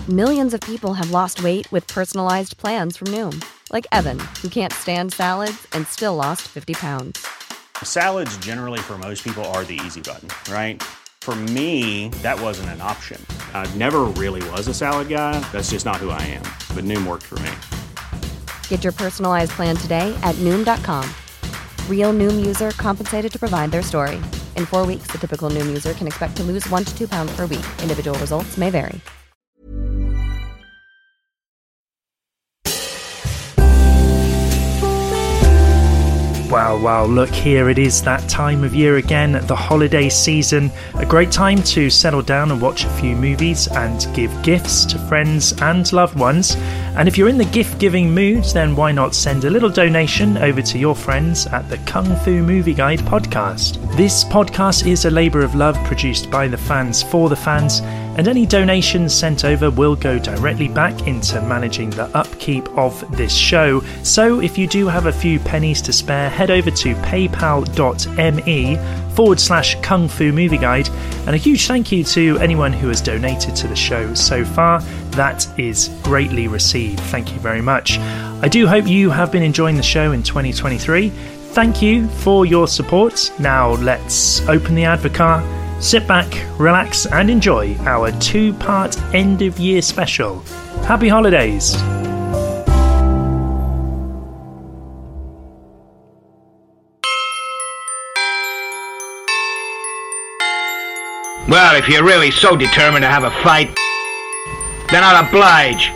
Millions of people have lost weight with personalized plans from Noom. Like Evan, who can't stand salads and still lost 50 pounds. Salads generally for most people are the easy button, right? For me, that wasn't an option. I never really was a salad guy. That's just not who I am. But Noom worked for me. Get your personalized plan today at Noom.com. Real Noom user compensated to provide their story. In 4 weeks, the typical Noom user can expect to lose 1 to 2 pounds per week. Individual results may vary. Wow, look, here it is, that time of year again, the holiday season. A great time to settle down and watch a few movies and give gifts to friends and loved ones. And if you're in the gift-giving mood, then why not send a little donation over to your friends at the Kung Fu Movie Guide podcast. This podcast is a labour of love produced by the fans for the fans, and any donations sent over will go directly back into managing the upkeep of this show. So if you do have a few pennies to spare, head over to paypal.me/Kung Fu Movie Guide. And a huge thank you to anyone who has donated to the show so far. That is greatly received. Thank you very much. I do hope you have been enjoying the show in 2023. Thank you for your support. Now let's open the Advocar, sit back, relax, and enjoy our 2-part end-of-year special. Happy holidays! Well, if you're really so determined to have a fight, then I'll oblige.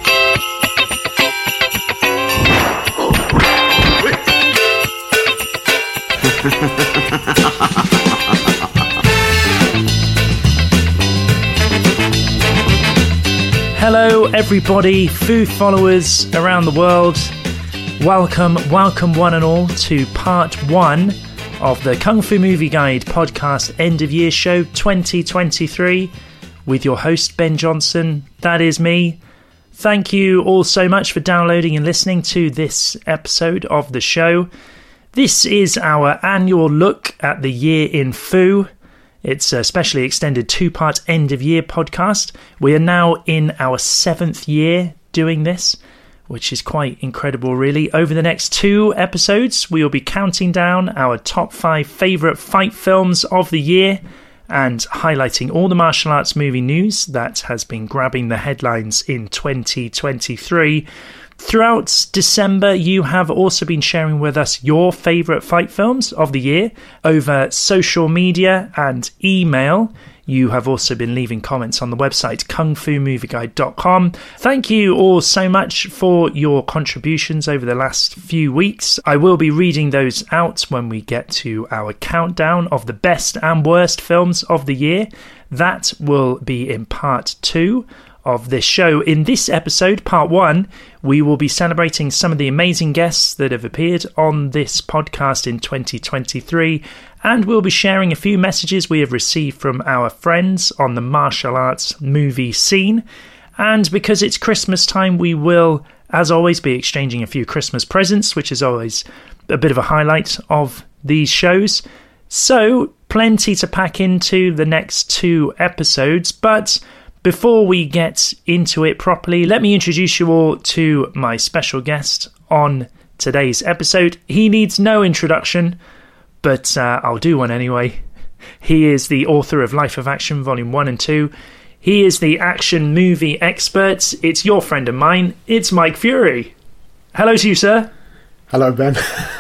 Hello everybody, Fu followers around the world. Welcome one and all to part 1 of the Kung Fu Movie Guide podcast end of year show 2023 with your host Ben Johnson. That is me. Thank you all so much for downloading and listening to this episode of the show. This is our annual look at the year in Fu. It's a specially extended 2-part end of year podcast. We are now in our 7th year doing this, which is quite incredible, really. Over the next 2 episodes, we will be counting down our top 5 favourite fight films of the year and highlighting all the martial arts movie news that has been grabbing the headlines in 2023. Throughout December, you have also been sharing with us your favourite fight films of the year over social media and email. You have also been leaving comments on the website kungfumovieguide.com. Thank you all so much for your contributions over the last few weeks. I will be reading those out when we get to our countdown of the best and worst films of the year. That will be in part 2 of this show. In this episode, part 1, we will be celebrating some of the amazing guests that have appeared on this podcast in 2023, and we'll be sharing a few messages we have received from our friends on the martial arts movie scene. And because it's Christmas time, we will, as always, be exchanging a few Christmas presents, which is always a bit of a highlight of these shows. So, plenty to pack into the next 2 episodes, but before we get into it properly, let me introduce you all to my special guest on today's episode. He needs no introduction, but I'll do one anyway. He is the author of Life of Action, Volume 1 and 2. He is the action movie expert. It's your friend and mine. It's Mike Fury. Hello to you, sir. Hello, Ben.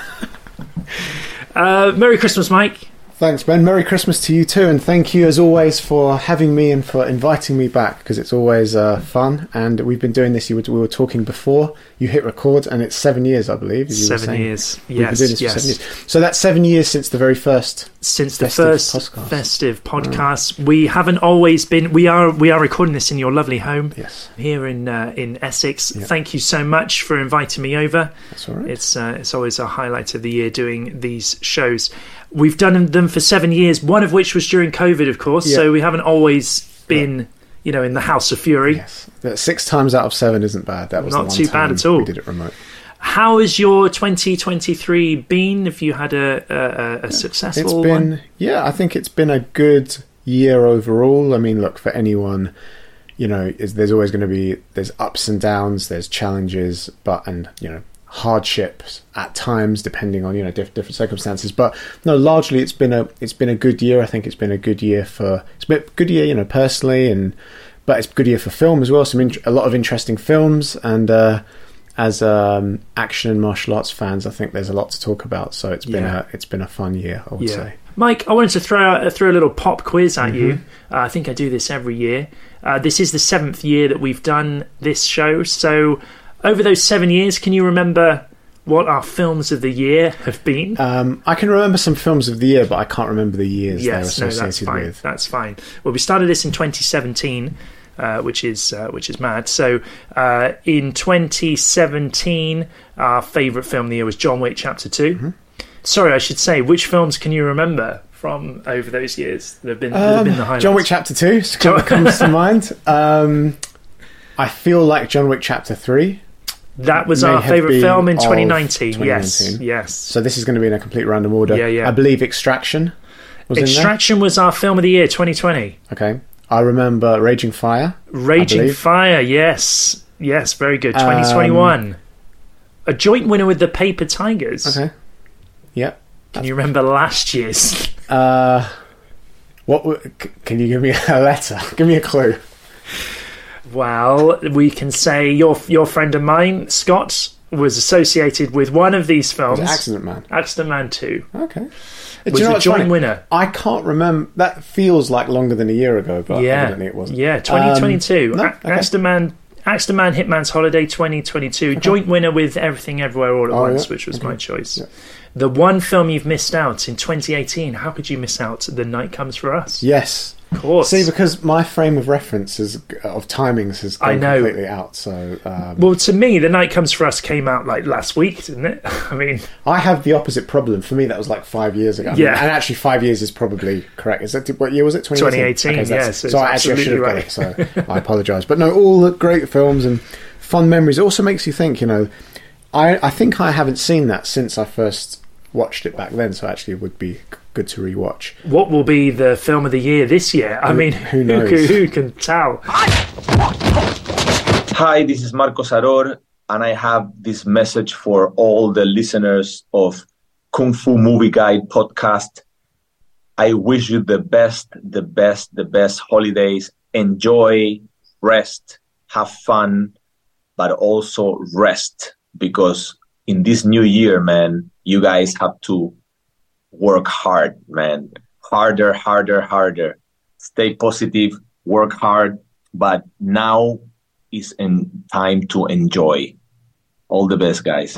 Merry Christmas, Mike. Thanks, Ben. Merry Christmas to you too, and thank you as always for having me and for inviting me back, because it's always fun. And we've been doing this, we were talking before you hit record, and it's 7 years, I believe. 7 years, yes. We've been doing this for 7 years. So that's 7 years since the very first festive podcast. We haven't always been. We are recording this in your lovely home, yes, here in Essex. Yep. Thank you so much for inviting me over. That's all right. It's always a highlight of the year doing these shows. We've done them for 7 years, one of which was during COVID, of course, so we haven't always been, in the House of Fury. Yes. But 6 times out of 7 isn't bad. That was not too bad at all. We did it remote. How has your 2023 been? Have you had a successful one? I think it's been a good year overall. I mean, look, for anyone, there's always going to be, there's ups and downs, there's challenges, hardships at times, depending on different circumstances. But no, largely it's been a good year. I think it's been a good year personally, but it's a good year for film as well. A lot of interesting films, and as action and martial arts fans, I think there's a lot to talk about. So it's been a fun year, I would say. Mike, I wanted to throw a little pop quiz at you. I think I do this every year. This is the 7th year that we've done this show. So over those 7 years, can you remember what our films of the year have been? I can remember some films of the year, but I can't remember the years they're associated with. That's fine. Well, we started this in 2017, which is mad. So in 2017, our favourite film of the year was John Wick Chapter 2. Mm-hmm. Sorry, I should say, which films can you remember from over those years that have been the highlights? John Wick Chapter 2 comes to mind. I feel like John Wick Chapter 3. That was our favourite film in 2019. Yes. So this is going to be in a complete random order. Yeah. I believe Extraction was in there. Extraction was our film of the year, 2020. Okay. I remember Raging Fire. Raging Fire, yes. Yes, very good. 2021. A joint winner with The Paper Tigers. Okay. Yeah. Can you remember last year's? Can you give me a letter? Give me a clue. Well, we can say your friend of mine, Scott, was associated with one of these films. Was it Accident Man? Accident Man 2. Okay. Was a joint winner. I can't remember. That feels like longer than a year ago, but evidently it wasn't. Yeah, 2022. Okay. Accident Man, Hitman's Holiday 2022. Okay. Joint winner with Everything Everywhere All at Once, which was my choice. Yeah. The one film you've missed out in 2018. How could you miss out? The Night Comes for Us. Yes. Of course. See, because my frame of reference of timings has gone completely out. So, well, to me, The Night Comes for Us came out like last week, didn't it? I mean, I have the opposite problem. For me, that was like 5 years ago. And actually, 5 years is probably correct. Is that what year was it? 2018. 2018. Yes. So I actually should have got it. So I apologise. But no, all the great films and fun memories. It also makes you think. I think I haven't seen that since I first watched it back then. So actually, it would be good to rewatch. What will be the film of the year this year? I mean, who knows? Who can tell? Hi, this is Marcos Aror, and I have this message for all the listeners of Kung Fu Movie Guide podcast. I wish you the best holidays. Enjoy, rest, have fun, but also rest, because in this new year, man, you guys have to work hard, man. Harder. Stay positive, work hard, but now is time to enjoy. All the best, guys.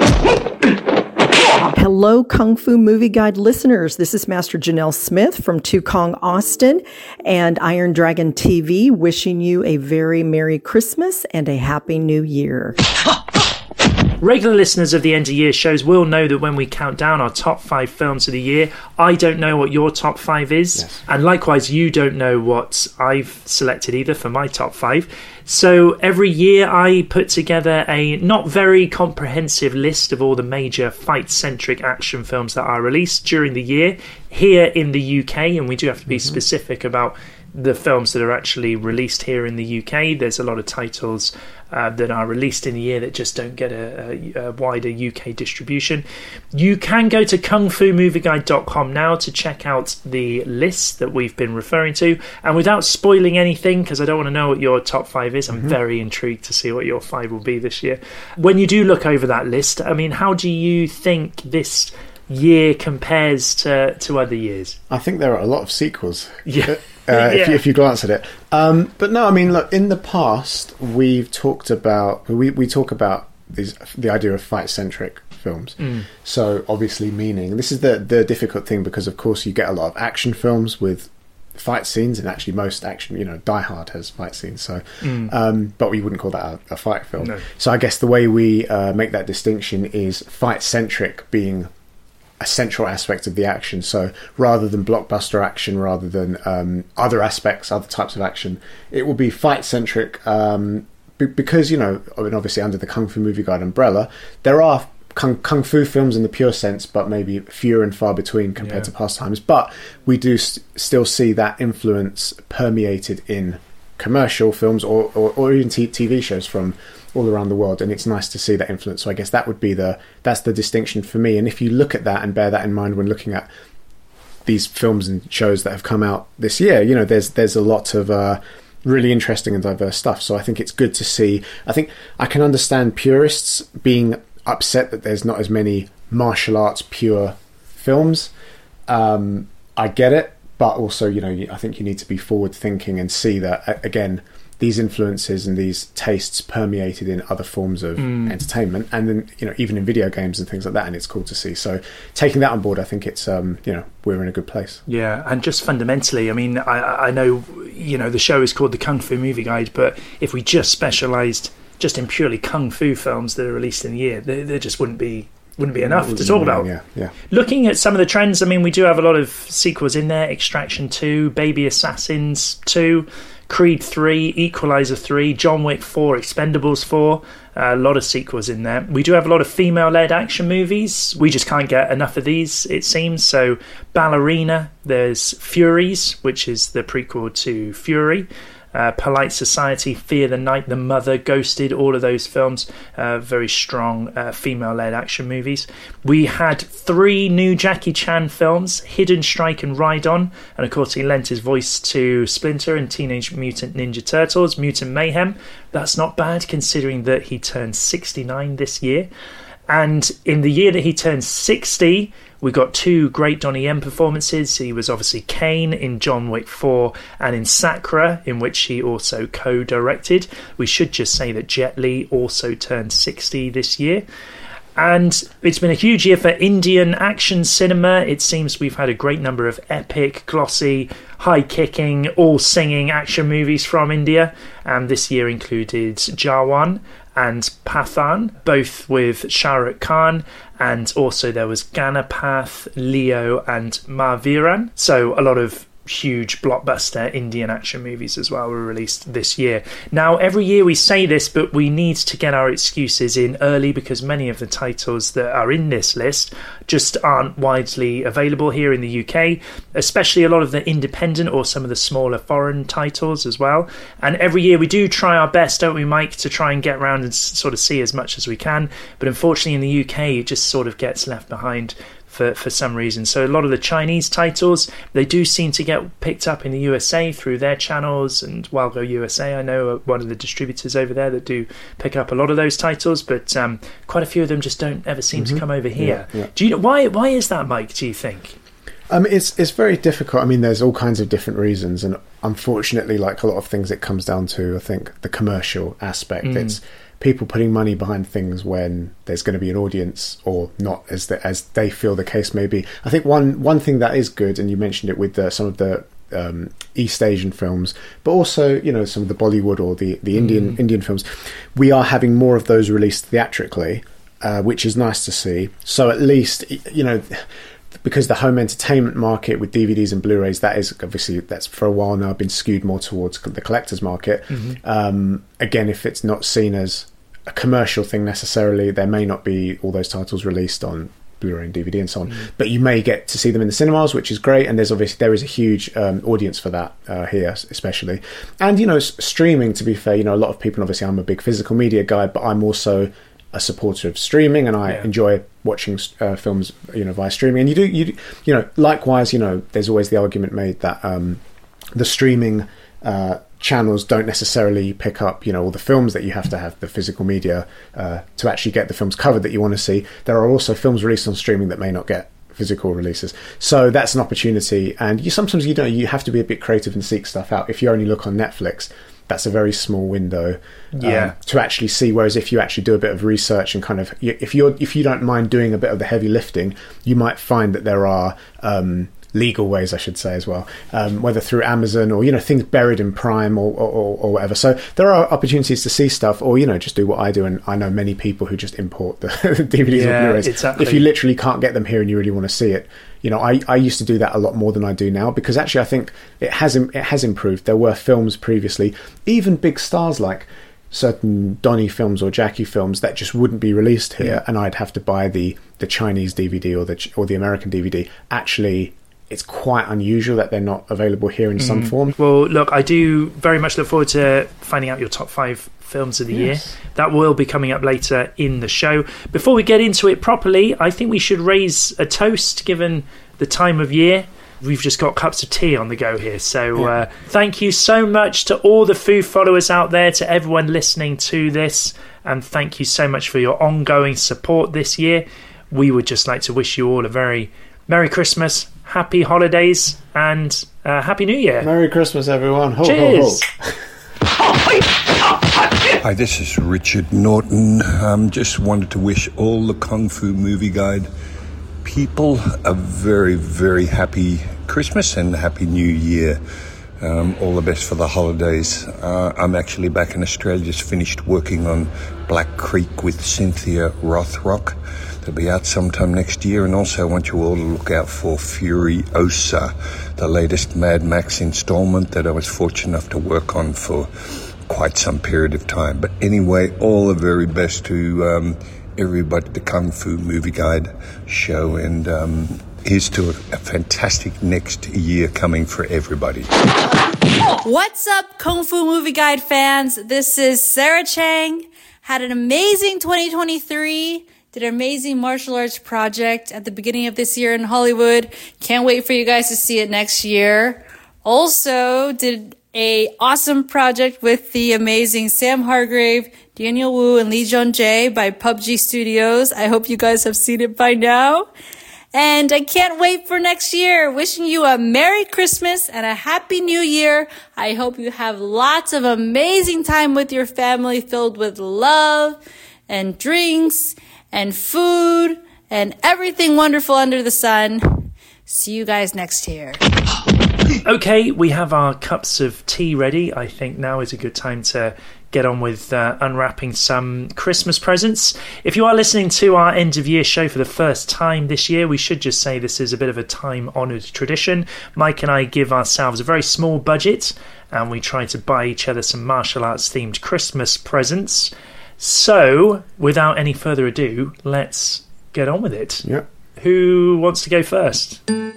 Hello, Kung Fu Movie Guide listeners. This is Master Janelle Smith from To Kong Austin and Iron Dragon TV, wishing you a very Merry Christmas and a Happy New Year. Regular listeners of the end of year shows will know that when we count down our top 5 films of the year, I don't know what your top 5 is. Yes. And likewise, you don't know what I've selected either for my top 5. So every year I put together a not very comprehensive list of all the major fight-centric action films that are released during the year here in the UK. And we do have to be specific about the films that are actually released here in the UK. There's a lot of titles that are released in the year that just don't get a wider UK distribution. You can go to kungfumovieguide.com now to check out the list that we've been referring to. And without spoiling anything, because I don't want to know what your top 5 is, I'm very intrigued to see what your 5 will be this year. When you do look over that list, I mean, how do you think this year compares to other years? I think there are a lot of sequels. Yeah. If you glance at it. But no, I mean, look, in the past, we've talked about, we talk about the idea of fight-centric films. So obviously meaning, this is the difficult thing, because of course you get a lot of action films with fight scenes, and actually most action, Die Hard has fight scenes, so but we wouldn't call that a fight film. No. So I guess the way we make that distinction is fight-centric being a central aspect of the action. So rather than blockbuster action, rather than other types of action, it will be fight-centric because, I mean, obviously under the Kung Fu Movie Guide umbrella, there are kung fu films in the pure sense, but maybe fewer and far between compared to past times. But we do still see that influence permeated in commercial films or even TV shows from all around the world, and it's nice to see that influence. So I guess that's the distinction for me. And if you look at that and bear that in mind when looking at these films and shows that have come out this year, there's a lot of really interesting and diverse stuff. So I think it's good to see. I think I can understand purists being upset that there's not as many martial arts pure films. I get it, but also, I think you need to be forward thinking and see that, again, these influences and these tastes permeated in other forms of entertainment, and then even in video games and things like that, and it's cool to see. So taking that on board, I think it's we're in a good place. Yeah, and just fundamentally, I mean, I know the show is called the Kung Fu Movie Guide, but if we just specialised just in purely kung fu films that are released in the year, there just wouldn't be enough to talk about. Yeah. Looking at some of the trends, I mean, we do have a lot of sequels in there: Extraction 2, Baby Assassins 2, Creed 3, Equalizer 3, John Wick 4, Expendables 4, a lot of sequels in there. We do have a lot of female-led action movies. We just can't get enough of these, it seems. So Ballerina, there's Furies, which is the prequel to Fury. Polite Society, Fear the Night, The Mother, Ghosted, all of those films, very strong female-led action movies. We had 3 new Jackie Chan films, Hidden Strike and Ride On, and of course he lent his voice to Splinter and Teenage Mutant Ninja Turtles, Mutant Mayhem. That's not bad considering that he turned 69 this year. And in the year that he turned 60, we got 2 great Donnie Yen performances. He was obviously Kane in John Wick 4 and in Sakura, in which he also co-directed. We should just say that Jet Li also turned 60 this year. And it's been a huge year for Indian action cinema. It seems we've had a great number of epic, glossy, high-kicking, all-singing action movies from India. And this year included Jawan and Pathan, both with Shah Rukh Khan, and also there was Ganapath, Leo and Mahaviran. So a lot of huge blockbuster Indian action movies as well were released this year. Now, every year we say this, but we need to get our excuses in early because many of the titles that are in this list just aren't widely available here in the UK, especially a lot of the independent or some of the smaller foreign titles as well. And every year we do try our best, don't we, Mike, to try and get around and sort of see as much as we can. But unfortunately in the UK it just sort of gets left behind for some reason. So a lot of the Chinese titles, they do seem to get picked up in the USA through their channels, and Walgo USA, I know, are one of the distributors over there that do pick up a lot of those titles, but quite a few of them just don't ever seem to come over here. Yeah. Do you know why is that, Mike, do you think? It's very difficult. I mean, there's all kinds of different reasons, and unfortunately, like a lot of things, it comes down to, I think, the commercial aspect. It's people putting money behind things when there's going to be an audience or not, as they feel the case may be. I think one thing that is good, and you mentioned it with some of the East Asian films, but also some of the Bollywood or the Indian films, we are having more of those released theatrically, which is nice to see. So at least because the home entertainment market with DVDs and Blu-rays, that's for a while now been skewed more towards the collector's market. Again, if it's not seen as a commercial thing necessarily, there may not be all those titles released on Blu-ray and DVD and so on, but you may get to see them in the cinemas, which is great, and there is a huge audience for that here especially. And streaming, to be fair, a lot of people, obviously I'm a big physical media guy, but I'm also a supporter of streaming, and I enjoy watching films via streaming. And you do likewise, there's always the argument made that the streaming channels don't necessarily pick up all the films that you have to have the physical media to actually get the films covered that you want to see. There are also films released on streaming that may not get physical releases, so that's an opportunity. And you sometimes you have to be a bit creative and seek stuff out. If you only look on Netflix, that's a very small window to actually see, whereas if you actually do a bit of research and kind of if you don't mind doing a bit of the heavy lifting, you might find that there are legal ways, I should say, as well, whether through Amazon or things buried in Prime or whatever. So there are opportunities to see stuff, or just do what I do, and I know many people who just import the DVDs or Blu-rays. Exactly. If you literally can't get them here and you really want to see it, I used to do that a lot more than I do now, because actually I think it has improved. There were films previously, even big stars like certain Donnie films or Jackie films, that just wouldn't be released here, and I'd have to buy the Chinese DVD or the American DVD actually it's quite unusual that they're not available here in some form. Well, look, I do very much look forward to finding out your top 5 films of the year. That will be coming up later in the show. Before we get into it properly, I think we should raise a toast given the time of year. We've just got cups of tea on the go here. So thank you so much to all the Foo followers out there, to everyone listening to this, and thank you so much for your ongoing support this year. We would just like to wish you all a very Merry Christmas, Happy Holidays, and Happy New Year. Merry Christmas, everyone. Ho, Cheers. ho, ho. Hi, this is Richard Norton. Just wanted to wish all the Kung Fu Movie Guide people a very, very happy Christmas and Happy New Year. All the best for the holidays. I'm actually back in Australia, just finished working on Black Creek with Cynthia Rothrock. They'll be out sometime next year, and also I want you all to look out for Furiosa, the latest Mad Max installment that I was fortunate enough to work on for quite some period of time. But anyway, all the very best to everybody at the Kung Fu Movie Guide show, and here's to a fantastic next year coming for everybody. What's up, Kung Fu Movie Guide fans? This is Sarah Chang. Had an amazing 2023. Did an amazing martial arts project at the beginning of this year in Hollywood. Can't wait for you guys to see it next year. Also did a awesome project with the amazing Sam Hargrave, Daniel Wu, and Lee Jung Jae by PUBG Studios. I hope you guys have seen it by now. And I can't wait for next year. Wishing you a Merry Christmas and a Happy New Year. I hope you have lots of amazing time with your family, filled with love and drinks and food and everything wonderful under the sun. See you guys next year. Okay, we have our cups of tea ready. I think now is a good time to get on with unwrapping some Christmas presents. If you are listening to our end of year show for the first time this year, we should just say this is a bit of a time-honoured tradition. Mike and I give ourselves a very small budget, and we try to buy each other some martial arts themed Christmas presents. So, without any further ado, let's get on with it. Yep. Who wants to go first?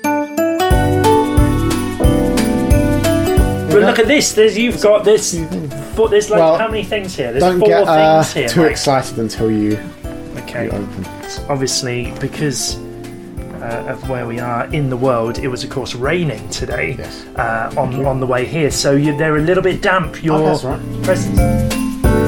But look at this. You've got this. There's like how many things here? There's 4 things here. Don't get too excited until you open. Obviously, because of where we are in the world, it was of course raining today. Yes. On the way here, so they're a little bit damp. That's right. Presents.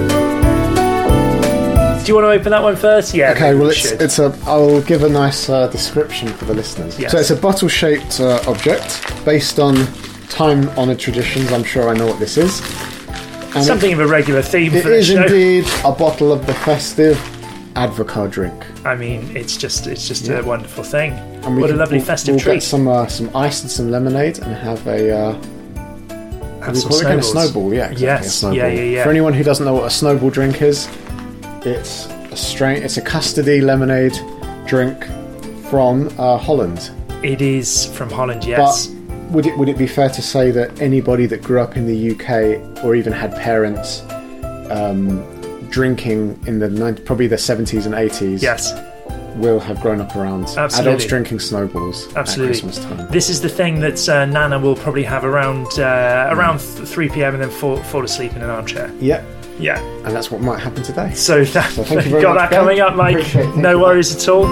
Do you want to open that one first? Yeah. Okay. Well, I'll give a nice description for the listeners. Yes. So it's a bottle-shaped object based on time-honoured traditions. I'm sure I know what this is. And something of a regular theme for the show. It is indeed a bottle of the festive Advocaat drink. I mean, it's just a wonderful thing. What a lovely festive treat. We'll get some ice and some lemonade and have a... have some snowballs. A snowball, yeah. Exactly, yes. A snowball. Yeah. For anyone who doesn't know what a snowball drink is, it's a custody lemonade drink from Holland. It is from Holland, yes. But would it be fair to say that anybody that grew up in the UK or even had parents drinking in probably the 70s and 80s, yes, will have grown up around adults drinking snowballs at Christmas time? This is the thing that Nana will probably have around 3 p.m. and then fall asleep in an armchair. Yeah, and that's what might happen today. So thank you very much, that coming up, Mike. No worries at all.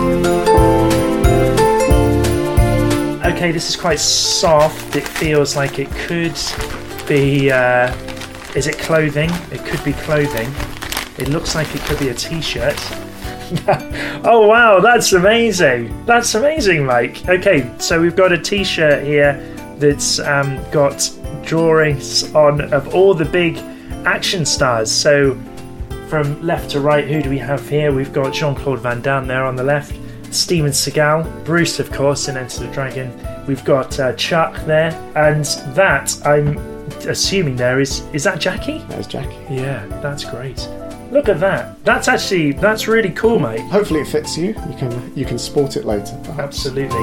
Okay, this is quite soft. It feels like it could be... is it clothing? It could be clothing. It looks like it could be a t-shirt. Oh, wow, that's amazing. That's amazing, Mike. Okay, so we've got a t-shirt here that's got drawings on of all the big action stars. So from left to right, who do we have here? We've got Jean-Claude Van Damme there on the left. Steven Seagal, Bruce, of course, in Enter the Dragon. We've got Chuck there, and that I'm assuming there is that Jackie? That is Jackie. Yeah, that's great. Look at that. That's really cool, mate. Hopefully it fits you. You can sport it later. Perhaps. Absolutely.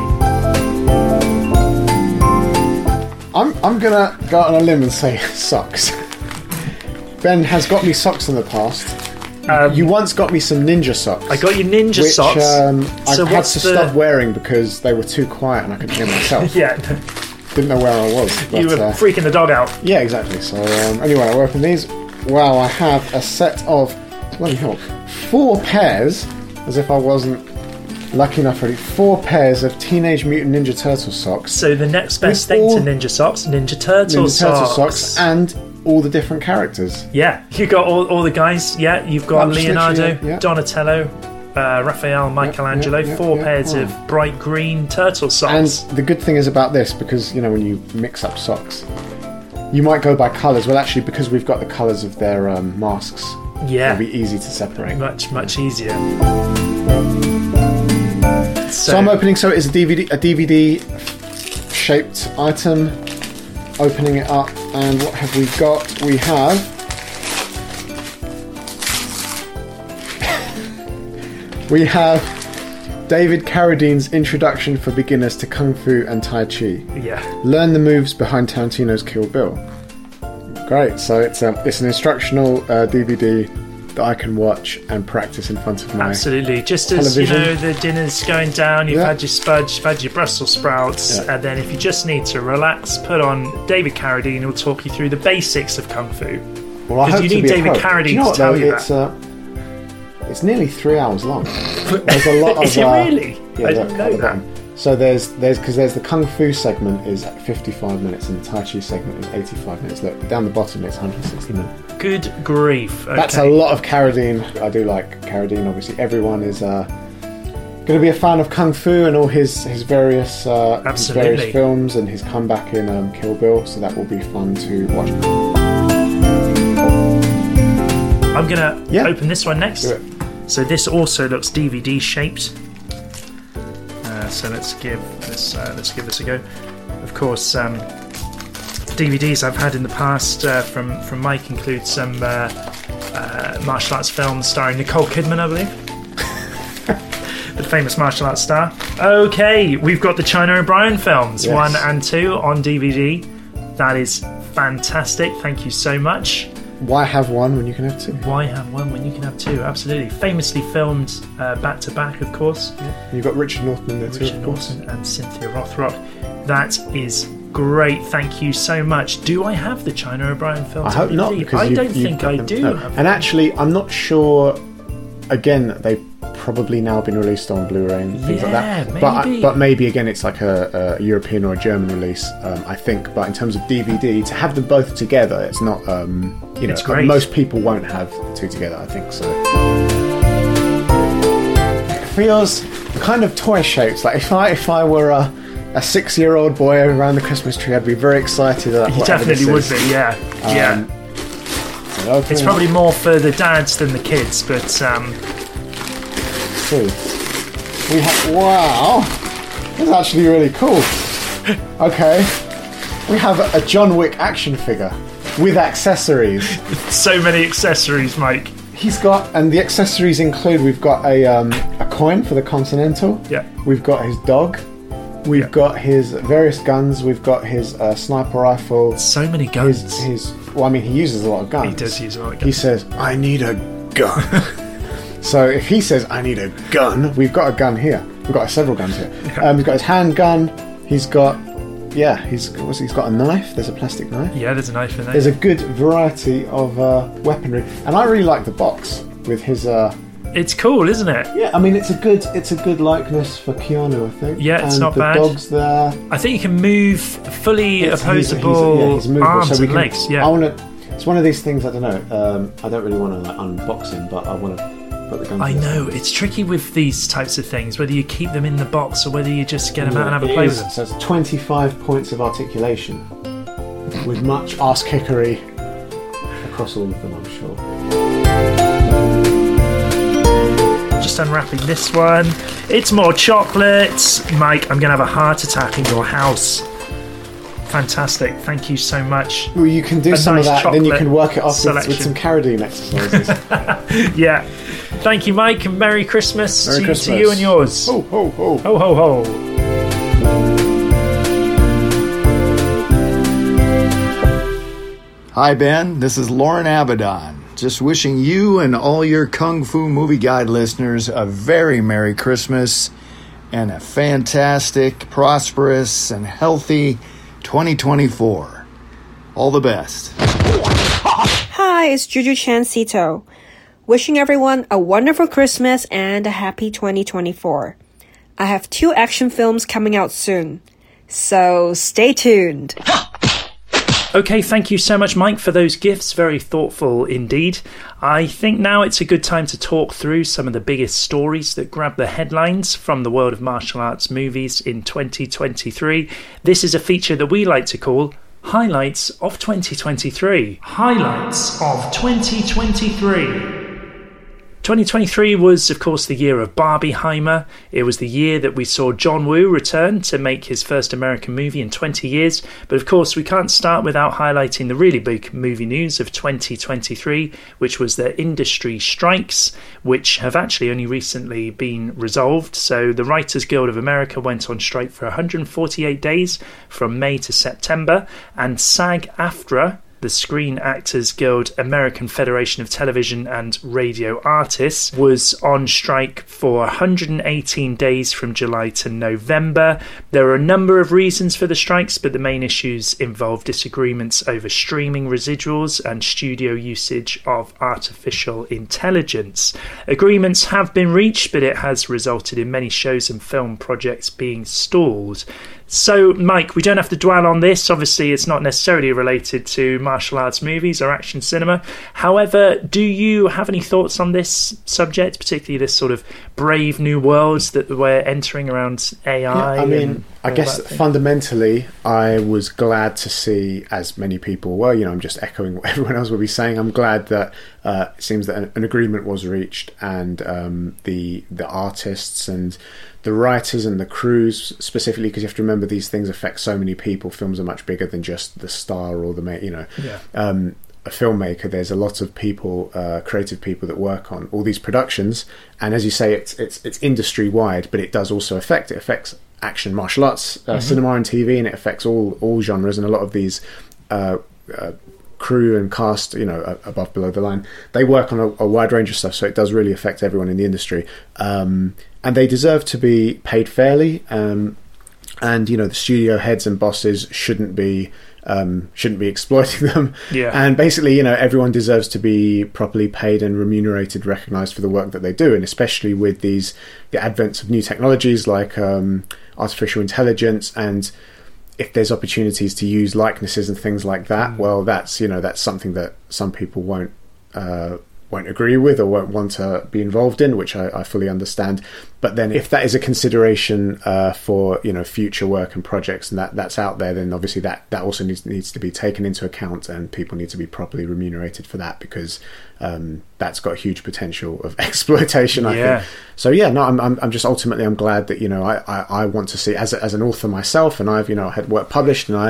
I'm gonna go out on a limb and say socks. Ben has got me socks in the past, You once got me some ninja socks. I got you ninja socks. I had to stop wearing because they were too quiet and I couldn't hear myself. Yeah. Didn't know where I was. But, you were freaking the dog out. Yeah, exactly. So anyway, I open these. Wow, I have a set of, bloody hell, 4 pairs, as if I wasn't lucky enough already, 4 pairs of Teenage Mutant Ninja Turtle socks. So the next best thing to Ninja Socks, Ninja Turtle socks. And all the different characters. Yeah, you got all the guys. Yeah, you've got Leonardo, Donatello, Raphael, Michelangelo, 4 pairs of bright green turtle socks. And the good thing is about this, because, you know, when you mix up socks, you might go by colours. Well, actually, because we've got the colours of their masks, it'll be easy to separate. Much easier. So I'm opening, so it is a DVD shaped item. Opening it up, and what have we got? We have David Carradine's Introduction for Beginners to Kung Fu and Tai Chi. Yeah. Learn the moves behind Tarantino's Kill Bill. Great. So it's an instructional DVD that I can watch and practice in front of my Absolutely. Just television. as, you know, the dinner's going down, you've had your spudge, you've had your Brussels sprouts, and then if you just need to relax, put on David Carradine, who'll talk you through the basics of Kung Fu. Well, because you need David Carradine to tell you that. It's nearly 3 hours long. There's a lot of... Is it really? Yeah, I didn't know that. So there's the Kung Fu segment is 55 minutes and the Tai Chi segment is 85 minutes. Look, down the bottom it's 160 minutes. Good grief. Okay. That's a lot of Carradine. I do like Carradine, obviously. Everyone is going to be a fan of Kung Fu and all his various films and his comeback in Kill Bill, so that will be fun to watch. I'm going to open this one next. Do it. So this also looks DVD shaped. So let's give this a go. Of course, DVDs I've had in the past from Mike include some martial arts films starring Nicole Kidman, I believe. The famous martial arts star. Okay, we've got the China O'Brien films, 1 and 2 on DVD. That is fantastic. Thank you so much. Why have one when you can have 2? Why have one when you can have 2? Absolutely. Famously filmed back to back, of course. Yeah. You've got Richard Norton there too, of course. Norton and Cynthia Rothrock. That is great. Thank you so much. Do I have the China O'Brien film? I hope not, because I don't think I do. No. And actually, I'm not sure. Again, they've probably now been released on Blu-ray and things like that. Maybe. But maybe again, it's like a European or a German release, I think. But in terms of DVD, to have them both together, it's not. It's great. Most people won't have the 2 together, I think so. It feels kind of toy shaped. Like if I were a 6-year-old boy around the Christmas tree, I'd be very excited. You definitely would be, yeah. It's probably more for the dads than the kids, but we have, wow, that's actually really cool. Okay, we have a John Wick action figure with accessories. So many accessories, Mike. He's got, and the accessories include, we've got a coin for the Continental. Yeah. We've got his dog. We've got his various guns. We've got his sniper rifle. So many guns. Well, I mean, he uses a lot of guns. He does use a lot of guns. He says, I need a gun. So if he says, I need a gun, we've got a gun here. We've got several guns here. Yeah. He's got his handgun. He's got, he's got a knife. There's a plastic knife. Yeah, there's a knife in there. There's a good variety of weaponry. And I really like the box with his... It's cool, isn't it? Yeah, I mean, it's a good likeness for Keanu, I think. Yeah, it's not bad. The dog's there. I think you can move fully opposable arms and legs. Yeah. It's one of these things, I don't know. I don't really want to unbox him, but I want to put the gun. I know, it's tricky with these types of things, whether you keep them in the box or whether you just get them out and have a play with them. So it's 25 points of articulation with much arse kickery across all of them, I'm sure. Just unwrapping this one. It's more chocolates. Mike, I'm going to have a heart attack in your house. Fantastic. Thank you so much. Well, you can do some of that, then you can work it off with some Carradine exercises. Yeah. Thank you, Mike, and Merry Christmas, to you and yours. Ho, ho, ho. Ho, ho, ho. Hi, Ben. This is Lauren Abaddon. just wishing you and all your Kung Fu Movie Guide listeners a very Merry Christmas and a fantastic, prosperous, and healthy 2024. All the best. Hi, it's Juju Chancito. Wishing everyone a wonderful Christmas and a happy 2024. I have 2 action films coming out soon, so stay tuned. Okay, thank you so much, Mike, for those gifts. Very thoughtful indeed. I think now it's a good time to talk through some of the biggest stories that grab the headlines from the world of martial arts movies in 2023. This is a feature that we like to call Highlights of 2023. Highlights of 2023. 2023 was, of course, the year of Barbieheimer. It was the year that we saw John Woo return to make his first American movie in 20 years. But of course, we can't start without highlighting the really big movie news of 2023, which was the industry strikes, which have actually only recently been resolved. So the Writers Guild of America went on strike for 148 days from May to September, and SAG-AFTRA, the Screen Actors Guild American Federation of Television and Radio Artists, was on strike for 118 days from July to November. There are a number of reasons for the strikes, but the main issues involve disagreements over streaming residuals and studio usage of artificial intelligence. Agreements have been reached, but it has resulted in many shows and film projects being stalled. So, Mike, we don't have to dwell on this. Obviously, it's not necessarily related to martial arts movies or action cinema. However, do you have any thoughts on this subject, particularly this sort of brave new worlds that we're entering around AI? Yeah, I mean, I guess fundamentally, I was glad to see, as many people were, I'm just echoing what everyone else will be saying. I'm glad that it seems that an agreement was reached, and the artists and the writers and the crews, specifically, because you have to remember these things affect so many people. Films are much bigger than just the star or the a filmmaker. There's a lot of people, creative people that work on all these productions, and as you say, it's industry wide, but it does also affect action, martial arts, cinema and TV, and it affects all genres. And a lot of these crew and cast, above, below the line, they work on a wide range of stuff, so it does really affect everyone in the industry. And they deserve to be paid fairly, and the studio heads and bosses shouldn't be exploiting them. And basically, everyone deserves to be properly paid and remunerated, recognized for the work that they do, and especially with the advents of new technologies like artificial intelligence, and if there's opportunities to use likenesses and things like that, well, that's something that some people won't agree with or won't want to be involved in, which I fully understand. But then if that is a consideration for future work and projects, and that's out there, then obviously that also needs to be taken into account, and people need to be properly remunerated for that, because that's got huge potential of exploitation, I think. So I'm just ultimately, I'm glad that I want to see, as an author myself, and I've had work published, and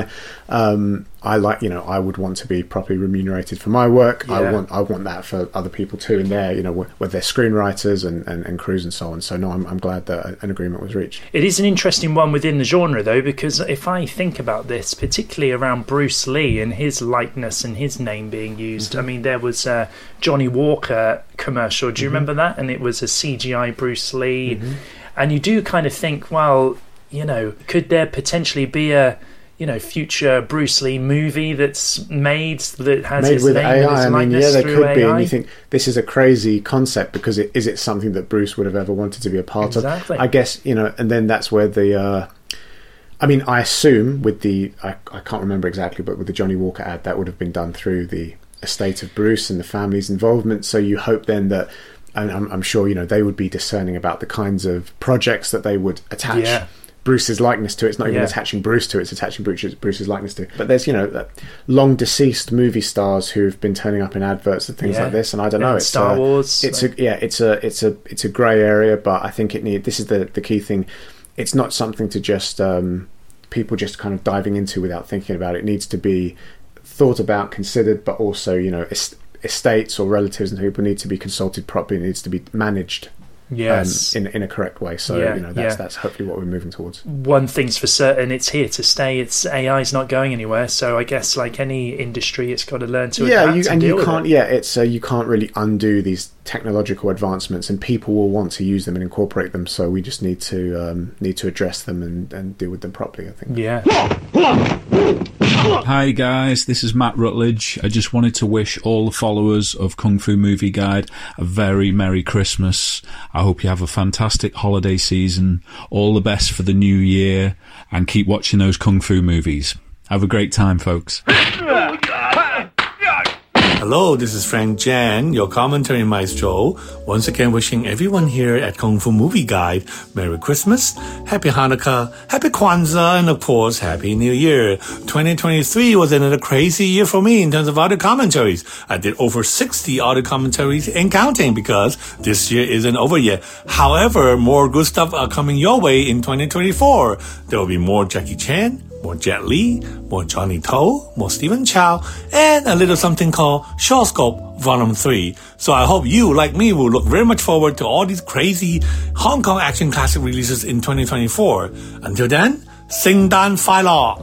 I like I would want to be properly remunerated for my work. I want that for other people too, in there with their screenwriters and crews and so on. So I'm glad that an agreement was reached. It is an interesting one within the genre, though, because if I think about this, particularly around Bruce Lee and his likeness and his name being used, I mean, there was a Johnny Walker commercial. Do you remember that? And it was a CGI Bruce Lee. And you do kind of think, well, could there potentially be a future Bruce Lee movie that's made that has his with name AI. and his likeness there through could AI? be, and you think this is a crazy concept, because is it something that Bruce would have ever wanted to be a part of? I guess, and then that's where the I assume with I can't remember exactly, but with the Johnny Walker ad, that would have been done through the estate of Bruce and the family's involvement. So you hope then that, and I'm sure they would be discerning about the kinds of projects that they would attach Bruce's likeness to. It's not even attaching Bruce to it, it's attaching Bruce's likeness to. But there's long deceased movie stars who've been turning up in adverts and things like this, and I don't know, it's Star Wars. It's a grey area, but I think this is the key thing. It's not something to just people just kind of diving into without thinking about it. It needs to be thought about, considered, but also estates or relatives and people need to be consulted properly. It needs to be managed in a correct way. So that's hopefully what we're moving towards. One thing's for certain, it's here to stay. It's AI's not going anywhere. So I guess like any industry, it's got to learn to adapt and deal with it. You can't really undo these technological advancements, and people will want to use them and incorporate them. So we just need to address them and deal with them properly, I think. Yeah. Hi guys, this is Matt Rutledge. I just wanted to wish all the followers of Kung Fu Movie Guide a very Merry Christmas. I hope you have a fantastic holiday season, all the best for the new year, and keep watching those Kung Fu movies. Have a great time, folks. Hello, this is Frank Jan, your commentary maestro. Once again, wishing everyone here at Kung Fu Movie Guide Merry Christmas, Happy Hanukkah, Happy Kwanzaa, and of course, Happy New Year. 2023 was another crazy year for me in terms of audio commentaries. I did over 60 audio commentaries and counting because this year isn't over yet. However, more good stuff are coming your way in 2024. There will be more Jackie Chan, more Jet Li, more Johnny To, more Stephen Chow, and a little something called Short Scope Volume 3. So I hope you, like me, will look very much forward to all these crazy Hong Kong action classic releases in 2024. Until then, Sing Dan Fai Lo!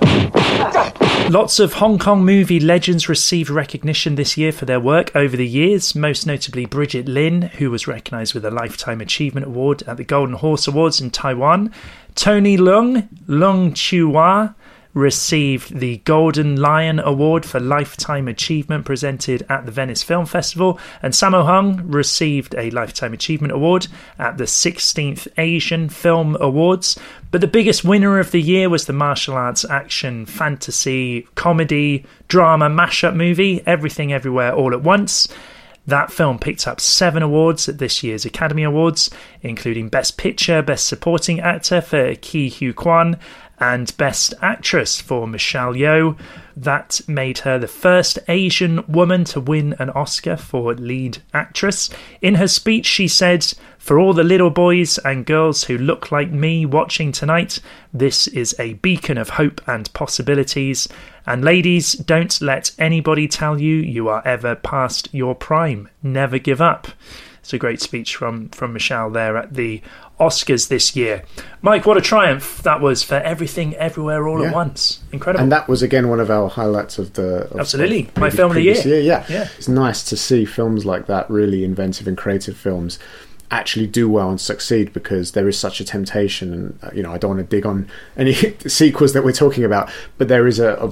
Lots of Hong Kong movie legends received recognition this year for their work over the years, most notably Bridget Lin, who was recognised with a Lifetime Achievement Award at the Golden Horse Awards in Taiwan. Tony Leung Chiu-wah, received the Golden Lion Award for Lifetime Achievement presented at the Venice Film Festival, and Sammo Hung received a Lifetime Achievement Award at the 16th Asian Film Awards. But the biggest winner of the year was the martial arts action, fantasy, comedy, drama mashup movie, Everything Everywhere All at Once. That film picked up 7 awards at this year's Academy Awards, including Best Picture, Best Supporting Actor for Ke Huy Quan, and Best Actress for Michelle Yeoh. That made her the first Asian woman to win an Oscar for lead actress. In her speech, she said, "For all the little boys and girls who look like me watching tonight, this is a beacon of hope and possibilities. And ladies, don't let anybody tell you you are ever past your prime. Never give up." It's a great speech from Michelle there at the Oscars this year. Mike, what a triumph that was for Everything Everywhere All at Once. Incredible. And that was again one of our highlights of the absolutely my film of the year. Yeah. It's nice to see films like that, really inventive and creative films, actually do well and succeed, because there is such a temptation, and I don't want to dig on any sequels that we're talking about, but there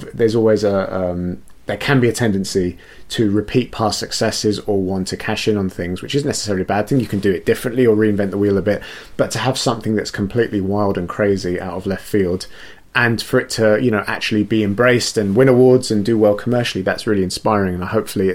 can be a tendency to repeat past successes or want to cash in on things, which isn't necessarily a bad thing. You can do it differently or reinvent the wheel a bit, but to have something that's completely wild and crazy out of left field, and for it to actually be embraced and win awards and do well commercially, that's really inspiring. And hopefully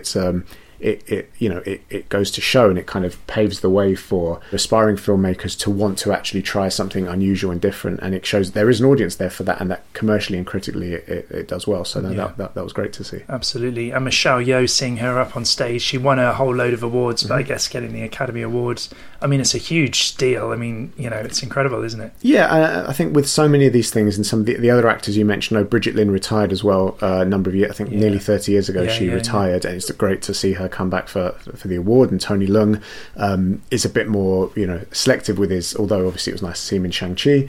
it goes to show, and it kind of paves the way for aspiring filmmakers to want to actually try something unusual and different, and it shows there is an audience there for that, and that commercially and critically it does well. So that was great to see. Absolutely. And Michelle Yeoh, seeing her up on stage, she won a whole load of awards, but I guess getting the Academy Awards, I mean, it's a huge deal. I mean, it's incredible, isn't it? Yeah, I think with so many of these things, and some of the other actors you mentioned, Bridget Lin retired as well a number of years, I think nearly 30 years ago she retired, and it's great to see her come back for the award. And Tony Leung is a bit more selective with his, although obviously it was nice to see him in Shang-Chi.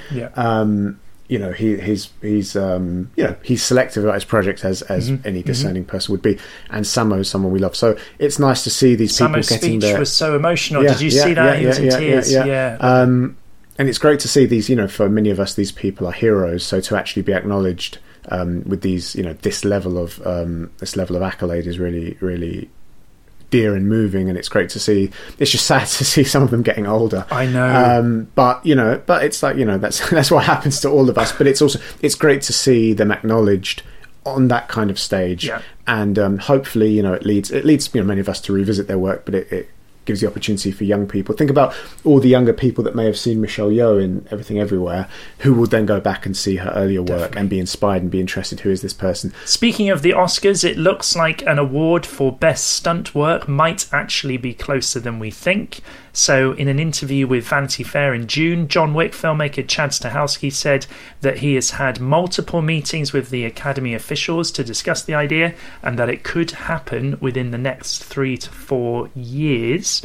He's selective about his projects as any discerning person would be. And Sammo's someone we love, so it's nice to see these people Sammo's getting speech was so emotional. Did you see that? He was in tears. And it's great to see these, for many of us, these people are heroes, so to actually be acknowledged with these, this level of accolade is really, really dear and moving, and it's great to see. It's just sad to see some of them getting older. I know, but it's like that's what happens to all of us. But it's great to see them acknowledged on that kind of stage, and hopefully it leads many of us to revisit their work, but it gives the opportunity for young people. Think about all the younger people that may have seen Michelle Yeoh in Everything Everywhere, who will then go back and see her earlier work and be inspired and be interested. Who is this person? Speaking of the Oscars, it looks like an award for Best Stunt Work might actually be closer than we think. So in an interview with Vanity Fair in June, John Wick filmmaker Chad Stahelski said that he has had multiple meetings with the Academy officials to discuss the idea, and that it could happen within the next 3 to 4 years.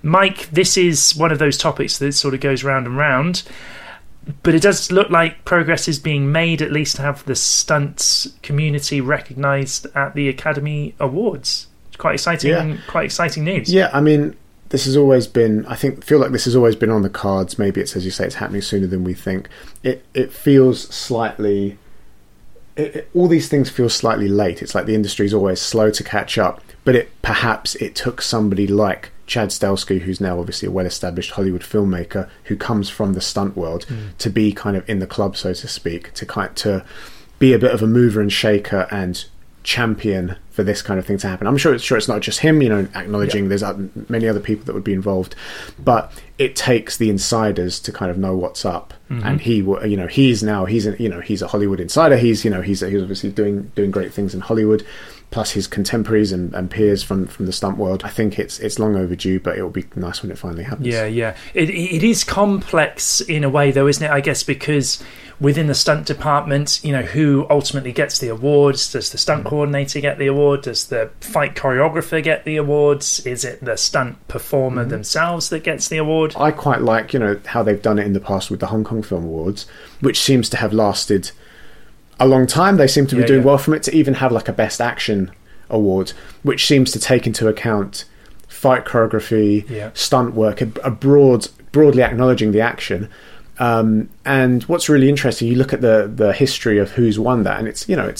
Mike, this is one of those topics that sort of goes round and round, but it does look like progress is being made, at least to have the stunts community recognised at the Academy Awards. It's quite exciting, quite exciting news. Yeah, I mean, this has always been, feel like this has always been on the cards. Maybe it's, as you say, it's happening sooner than we think. It feels slightly... all these things feel slightly late. It's like the industry's always slow to catch up, but perhaps it took somebody like Chad Stahelski, who's now obviously a well-established Hollywood filmmaker who comes from the stunt world, to be kind of in the club, so to speak, to be a bit of a mover and shaker and champion for this kind of thing to happen. I'm sure it's not just him, acknowledging there's many other people that would be involved, but it takes the insiders to kind of know what's up. And he's a Hollywood insider. He's obviously doing great things in Hollywood, plus his contemporaries and peers from the stunt world. I think it's long overdue, but it will be nice when it finally happens. Yeah. It is complex in a way, though, isn't it? I guess because within the stunt department, who ultimately gets the awards? Does the stunt coordinator get the award? Does the fight choreographer get the awards? Is it the stunt performer themselves that gets the award? I quite like, how they've done it in the past with the Hong Kong Film Awards, which seems to have lasted a long time. They seem to be doing well from it, to even have like a Best Action award, which seems to take into account fight choreography, stunt work, broadly acknowledging the action. And what's really interesting, you look at the history of who's won that, and it's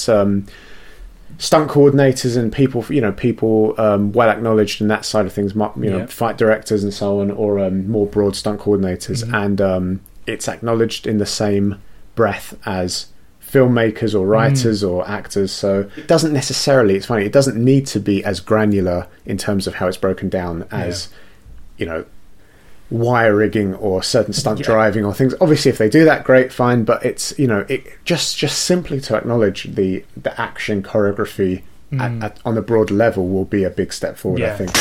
stunt coordinators and people well acknowledged in that side of things, fight directors and so on, or more broad stunt coordinators, and it's acknowledged in the same breath as filmmakers or writers or actors. So it doesn't necessarily, it's funny, it doesn't need to be as granular in terms of how it's broken down as wire rigging or certain stunt driving or things. Obviously if they do that, great, fine, but it's it just simply to acknowledge the action choreography on a broad level will be a big step forward, I think.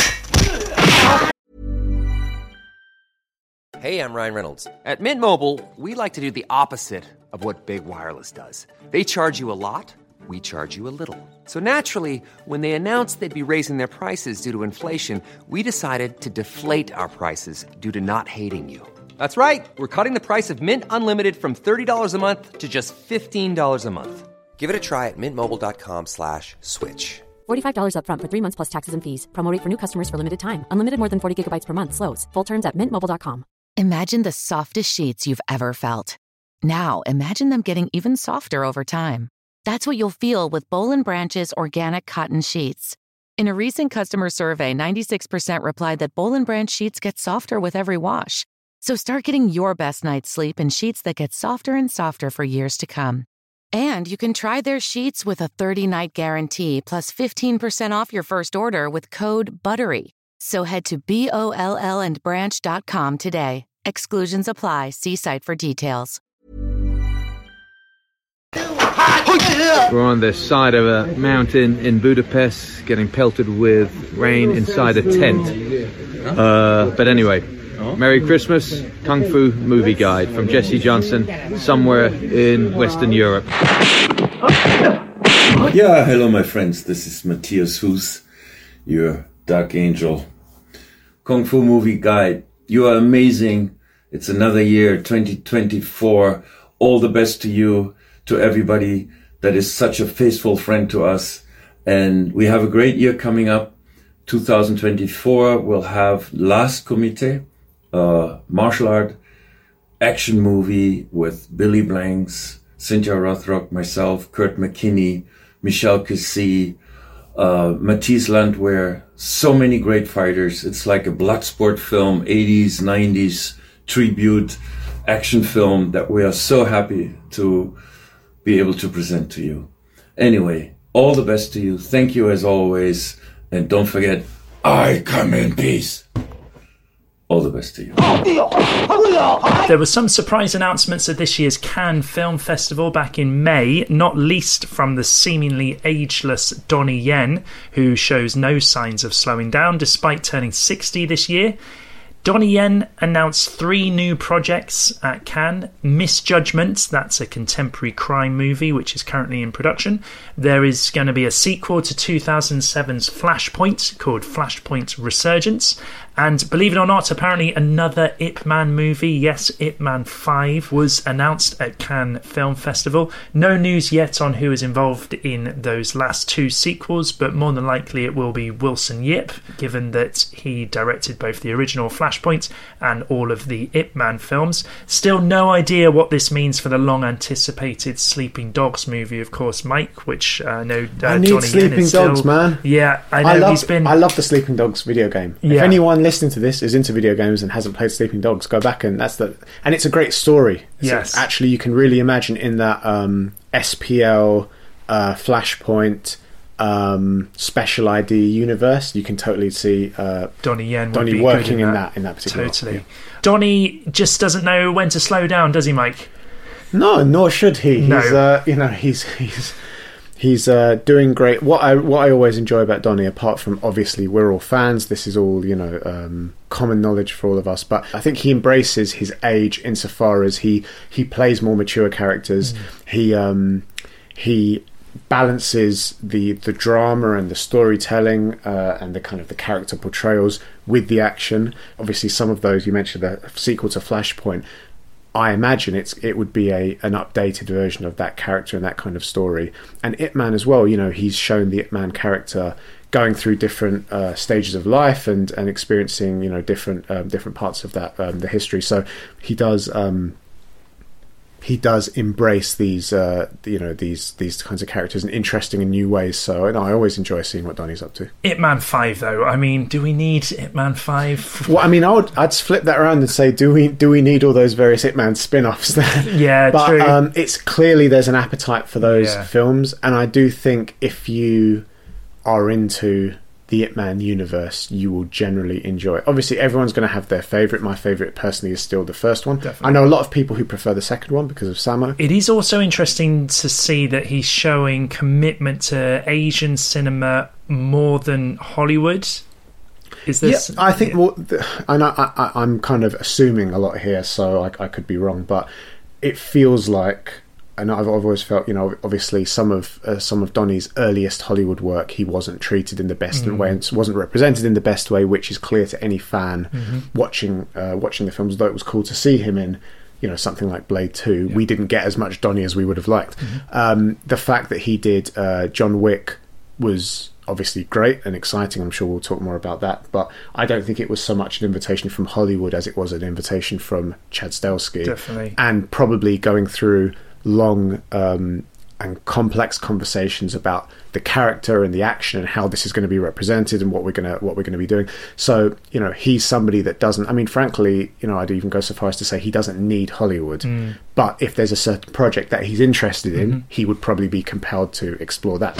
Hey, I'm Ryan Reynolds. At Mint Mobile, we like to do the opposite of what Big Wireless does. They charge you a lot, we charge you a little. So naturally, when they announced they'd be raising their prices due to inflation, we decided to deflate our prices due to not hating you. That's right. We're cutting the price of Mint Unlimited from $30 a month to just $15 a month. Give it a try at mintmobile.com/switch. $45 up front for 3 months plus taxes and fees. Promo rate for new customers for limited time. Unlimited more than 40 gigabytes per month. Slows full terms at mintmobile.com. Imagine the softest sheets you've ever felt. Now imagine them getting even softer over time. That's what you'll feel with Boll & Branch's organic cotton sheets. In a recent customer survey, 96% replied that Boll & Branch sheets get softer with every wash. So start getting your best night's sleep in sheets that get softer and softer for years to come. And you can try their sheets with a 30-night guarantee plus 15% off your first order with code BUTTERY. So head to BOLLandbranch.com today. Exclusions apply. See site for details. We're on the side of a mountain in Budapest, getting pelted with rain inside a tent. But anyway, Merry Christmas, Kung Fu Movie Guide from Jesse Johnson, somewhere in Western Europe. Yeah, hello my friends, this is Matthias Hues, your Dark Angel. Kung Fu Movie Guide, you are amazing. It's another year, 2024. All the best to you, to everybody that is such a faithful friend to us. And we have a great year coming up. 2024, we'll have Last Comité, martial art action movie with Billy Blanks, Cynthia Rothrock, myself, Kurt McKinney, Michelle Cassie, Matisse Landwehr, so many great fighters. It's like a blood sport film, 80s, 90s tribute action film that we are so happy to be able to present to you. Anyway, all the best to you. Thank you as always. And don't forget, I come in peace. All the best to you. There were some surprise announcements at this year's Cannes Film Festival back in May, not least from the seemingly ageless Donnie Yen, who shows no signs of slowing down despite turning 60 this year. Donnie Yen announced 3 new projects at Cannes. Misjudgment, that's a contemporary crime movie which is currently in production. There is going to be a sequel to 2007's Flashpoint called Flashpoint Resurgence. And believe it or not, apparently another Ip Man movie, yes, Ip Man 5, was announced at Cannes Film Festival. No news yet on who is involved in those last two sequels, but more than likely it will be Wilson Yip, given that he directed both the original Flashpoint and all of the Ip Man films. Still no idea what this means for the long-anticipated Sleeping Dogs movie, of course, Mike, which I know I need Donnie Sleeping Yen is Dogs, still... man. Yeah, I know I love the Sleeping Dogs video game. Yeah. If anyone listening to this is into video games and hasn't played Sleeping Dogs, go back and it's a great story. Yes. Actually, you can really imagine in that SPL, Flashpoint, Special ID universe, you can totally see Donnie Yen would be working good in that particular. Totally. Yeah. Donnie just doesn't know when to slow down, does he, Mike? No, nor should he. No. He's doing great. What I always enjoy about Donnie, apart from obviously we're all fans, this is all common knowledge for all of us, but I think he embraces his age insofar as he plays more mature characters. He balances the drama and the storytelling and the kind of the character portrayals with the action. Obviously, some of those you mentioned, the sequel to Flashpoint, I imagine it would be an updated version of that character and that kind of story. And Ip Man as well, he's shown the Ip Man character going through different stages of life and experiencing different parts of that the history. So he does embrace these these kinds of characters in interesting and new ways. So I always enjoy seeing what Donnie's up to. Ip Man 5, though. I mean, do we need Ip Man 5? Well, I mean, I'd flip that around and say, do we need all those various Ip Man spin-offs then? Yeah, but, true. It's clearly there's an appetite for those films, and I do think if you are into the Ip Man universe, you will generally enjoy it. Obviously, everyone's going to have their favourite. My favourite personally is still the first one. Definitely. I know a lot of people who prefer the second one because of Sammo. It is also interesting to see that he's showing commitment to Asian cinema more than Hollywood. Is this? Yeah, I think. Well, and I'm kind of assuming a lot here, so I could be wrong, but it feels like. And I've always felt, obviously some of Donnie's earliest Hollywood work, he wasn't treated in the best way and wasn't represented in the best way, which is clear to any fan watching the films. Though it was cool to see him in, something like Blade 2. Yeah. We didn't get as much Donnie as we would have liked. The fact that he did John Wick was obviously great and exciting. I'm sure we'll talk more about that, but I don't think it was so much an invitation from Hollywood as it was an invitation from Chad Stahelski. Definitely. And probably going through long and complex conversations about the character and the action and how this is going to be represented and what we're going to be doing. So he's somebody that doesn't. I mean, frankly, I'd even go so far as to say he doesn't need Hollywood. But if there's a certain project that he's interested in, he would probably be compelled to explore that.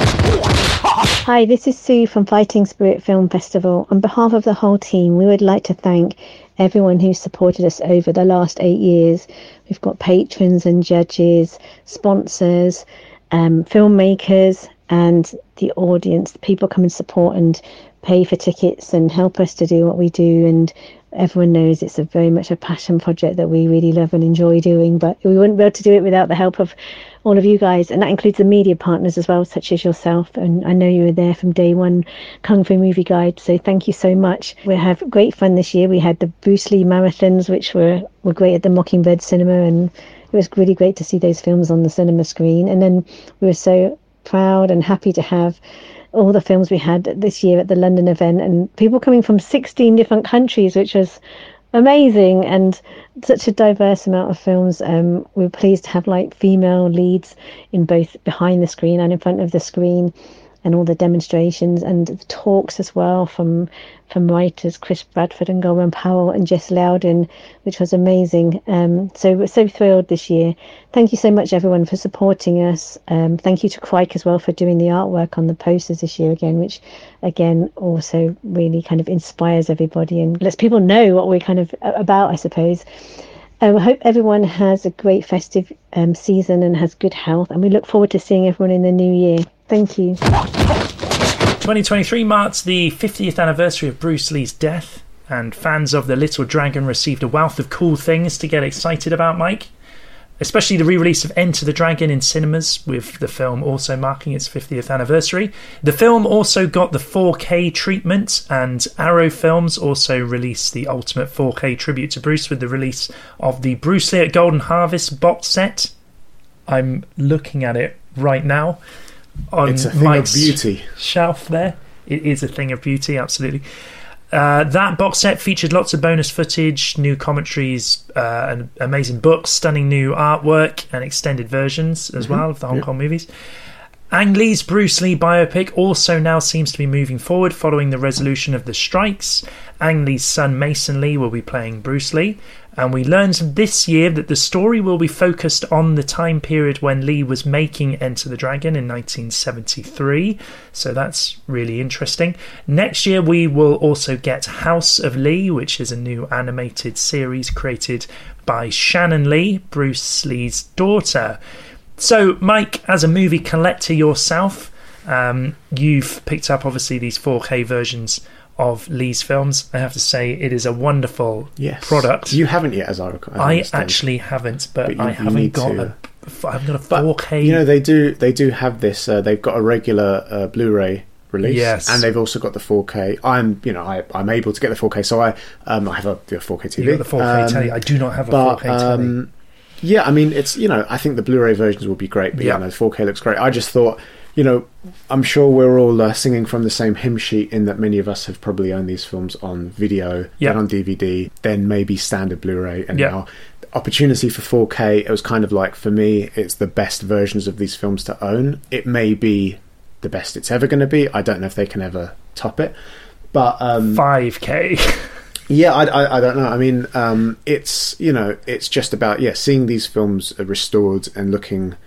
Hi, this is Sue from Fighting Spirit Film Festival. On behalf of the whole team, we would like to thank everyone who's supported us over the last 8 years. We've got patrons and judges, sponsors, filmmakers, and the audience. People come and support and pay for tickets and help us to do what we do. And everyone knows it's very much a passion project that we really love and enjoy doing. But we wouldn't be able to do it without the help of all of you guys. And that includes the media partners as well, such as yourself. And I know you were there from day one, Kung Fu Movie Guide. So thank you so much. We have great fun this year. We had the Bruce Lee marathons, which were great at the Mockingbird Cinema. And it was really great to see those films on the cinema screen. And then we were so proud and happy to have all the films we had this year at the London event, and people coming from 16 different countries, which was amazing, and such a diverse amount of films. We were pleased to have female leads in both behind the screen and in front of the screen, and all the demonstrations and the talks as well from writers Chris Bradford and Goran Powell and Jess Loudon, which was amazing. So we're so thrilled this year. Thank you so much, everyone, for supporting us. Thank you to Crike as well for doing the artwork on the posters this year again, which again also really kind of inspires everybody and lets people know what we're kind of about, I suppose. I hope everyone has a great festive season and has good health, and we look forward to seeing everyone in the new year. Thank you. 2023 marks the 50th anniversary of Bruce Lee's death, and fans of The Little Dragon received a wealth of cool things to get excited about, Mike. especially the re-release of Enter the Dragon in cinemas, with the film also marking its 50th anniversary. The film also got the 4K treatment, and Arrow Films also released the ultimate 4K tribute to Bruce with the release of the Bruce Lee at Golden Harvest box set. I'm looking at it right now on it's a thing Mike's of beauty shelf there. It is a thing of beauty, absolutely. That box set featured lots of bonus footage, new commentaries, and amazing books, stunning new artwork, and extended versions as well of the Hong Kong movies. Ang Lee's Bruce Lee biopic also now seems to be moving forward following the resolution of the strikes. Ang Lee's son Mason Lee will be playing Bruce Lee, and we learned this year that the story will be focused on the time period when Lee was making Enter the Dragon in 1973, so that's really interesting. Next year we will also get House of Lee, which is a new animated series created by Shannon Lee, Bruce Lee's daughter. So, Mike, as a movie collector yourself, you've picked up obviously these 4K versions of Lee's films. I have to say it is a wonderful product. You haven't yet, as I recall. I actually haven't, but I haven't got a 4K. But, you know, they do have this. They've got a regular Blu-ray release, yes, and they've also got the 4K. I'm able to get the 4K, so I have a 4K TV. You got the 4K telly. I do not have a 4K telly. Yeah, I mean, it's, you know, I think the Blu-ray versions will be great, but yeah, no, 4K looks great. I just thought, you know, I'm sure we're all singing from the same hymn sheet in that many of us have probably owned these films on video, then on DVD, then maybe standard Blu-ray, and now opportunity for 4K. It was kind of like, for me, it's the best versions of these films to own. It may be the best it's ever going to be. I don't know if they can ever top it, but 5K. Yeah, I don't know. I mean, it's, you know, it's just about, seeing these films restored and looking,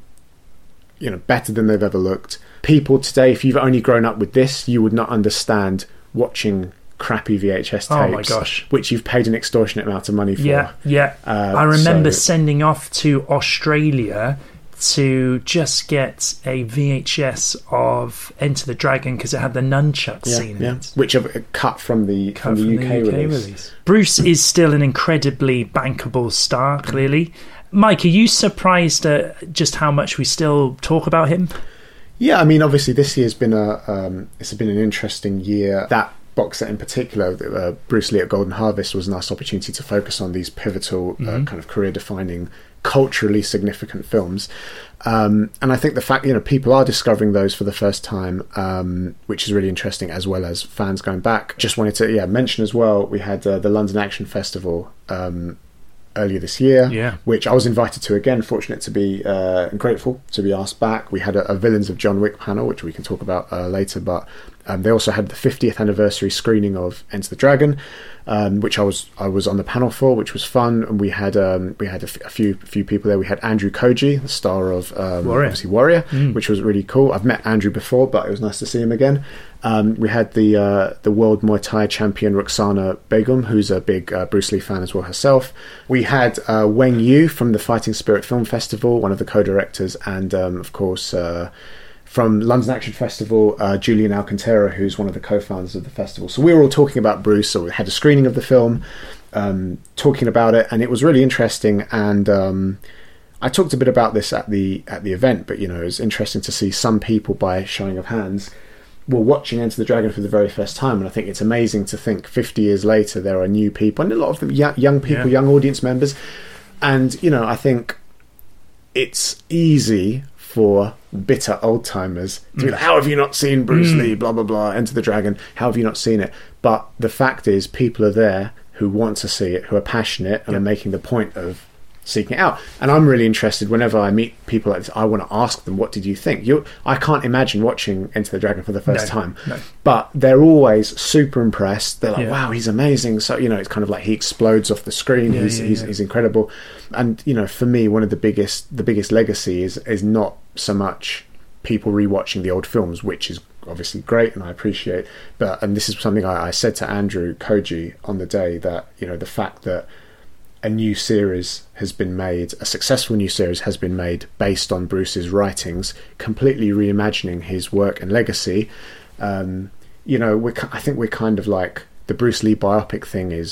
you know, better than they've ever looked. People today, if you've only grown up with this, you would not understand watching crappy VHS tapes. Oh my gosh. Which you've paid an extortionate amount of money for. Yeah. I remember sending off to Australia to just get a VHS of Enter the Dragon because it had the nunchuck scene in it. Which are cut from the UK release. Bruce is still an incredibly bankable star, clearly. Mike, are you surprised at just how much we still talk about him? Yeah, I mean, obviously this year's been it's been an interesting year. That box set in particular, Bruce Lee at Golden Harvest, was a nice opportunity to focus on these pivotal kind of career-defining, culturally significant films, and I think the fact, you know, people are discovering those for the first time, which is really interesting, as well as fans going back. Just wanted to mention as well, we had the London Action Festival earlier this year, which I was invited to again, fortunate to be and grateful to be asked back. We had a Villains of John Wick panel, which we can talk about later, but they also had the 50th anniversary screening of Enter the Dragon, which I was on the panel for, which was fun. And we had a few people there. We had Andrew Koji, the star of obviously Warrior, which was really cool. I've met Andrew before, but it was nice to see him again. We had the world Muay Thai champion Roxana Begum, who's a big Bruce Lee fan as well herself. We had Weng Yu from the Fighting Spirit Film Festival, one of the co-directors, and of course from London Action Festival, Julian Alcantara, who's one of the co-founders of the festival. So we were all talking about Bruce, so we had a screening of the film, talking about it, and it was really interesting. And I talked a bit about this at the event, but, you know, it was interesting to see some people, by showing of hands, were watching Enter the Dragon for the very first time. And I think it's amazing to think 50 years later there are new people, and a lot of them young people, young audience members. And, you know, I think it's easy for bitter old timers to be like, how have you not seen Bruce Lee, blah blah blah, Enter the Dragon, how have you not seen it? But the fact is, people are there who want to see it, who are passionate, and are making the point of seeking it out. And I'm really interested, whenever I meet people like this, I want to ask them, what did you think? I can't imagine watching Enter the Dragon for the first time, but they're always super impressed. They're like, wow, he's amazing. So, you know, it's kind of like he explodes off the screen. He's incredible. And, you know, for me, one of the biggest legacy is not so much people rewatching the old films, which is obviously great and I appreciate, and this is something I said to Andrew Koji on the day, that, you know, the fact that a new series has been made, a successful new series has been made based on Bruce's writings, completely reimagining his work and legacy. You know, I think we're kind of like, the Bruce Lee biopic thing is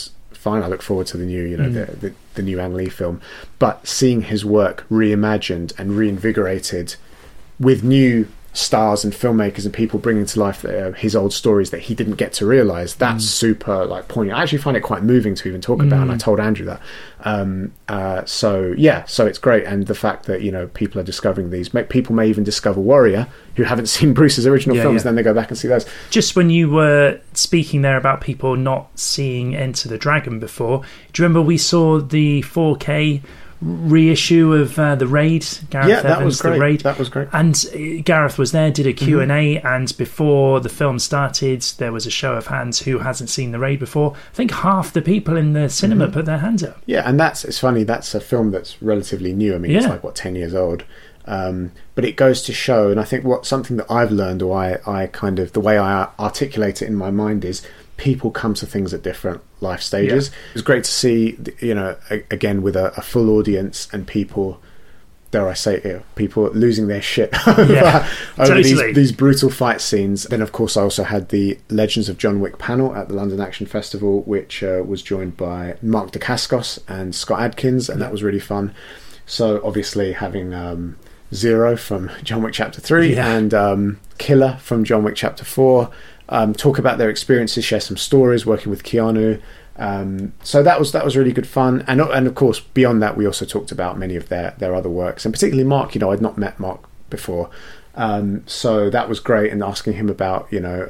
fine. I look forward to the new, the new Ang Lee film. But seeing his work reimagined and reinvigorated with new stars and filmmakers and people bringing to life his old stories that he didn't get to realize, that's super like poignant. I actually find it quite moving to even talk about, and I told Andrew that. So it's great. And the fact that people are discovering these, people may even discover Warrior who haven't seen Bruce's original films, then they go back and see those. Just when you were speaking there about people not seeing Enter the Dragon before, do you remember we saw the 4K reissue of The Raid? Gareth Evans, was great. The Raid. That was great. And Gareth was there, did a Q&A, and before the film started, there was a show of hands who hasn't seen The Raid before. I think half the people in the cinema put their hands up. Yeah, and it's funny, that's a film that's relatively new. I mean, it's like, 10 years old. But it goes to show, and I think something that I've learned, or I kind of, the way I articulate it in my mind is, people come to things at different life stages. It was great to see, again, with a full audience and people, dare I say, people losing their shit over these brutal fight scenes. Then, of course, I also had the Legends of John Wick panel at the London Action Festival, which was joined by Mark Dacascos and Scott Adkins, and that was really fun. So, obviously, having Zero from John Wick Chapter 3 and Killer from John Wick Chapter 4 talk about their experiences, share some stories working with Keanu. So that was really good fun. And of course, beyond that, we also talked about many of their other works, and particularly Mark. I'd not met Mark before, so that was great. And asking him about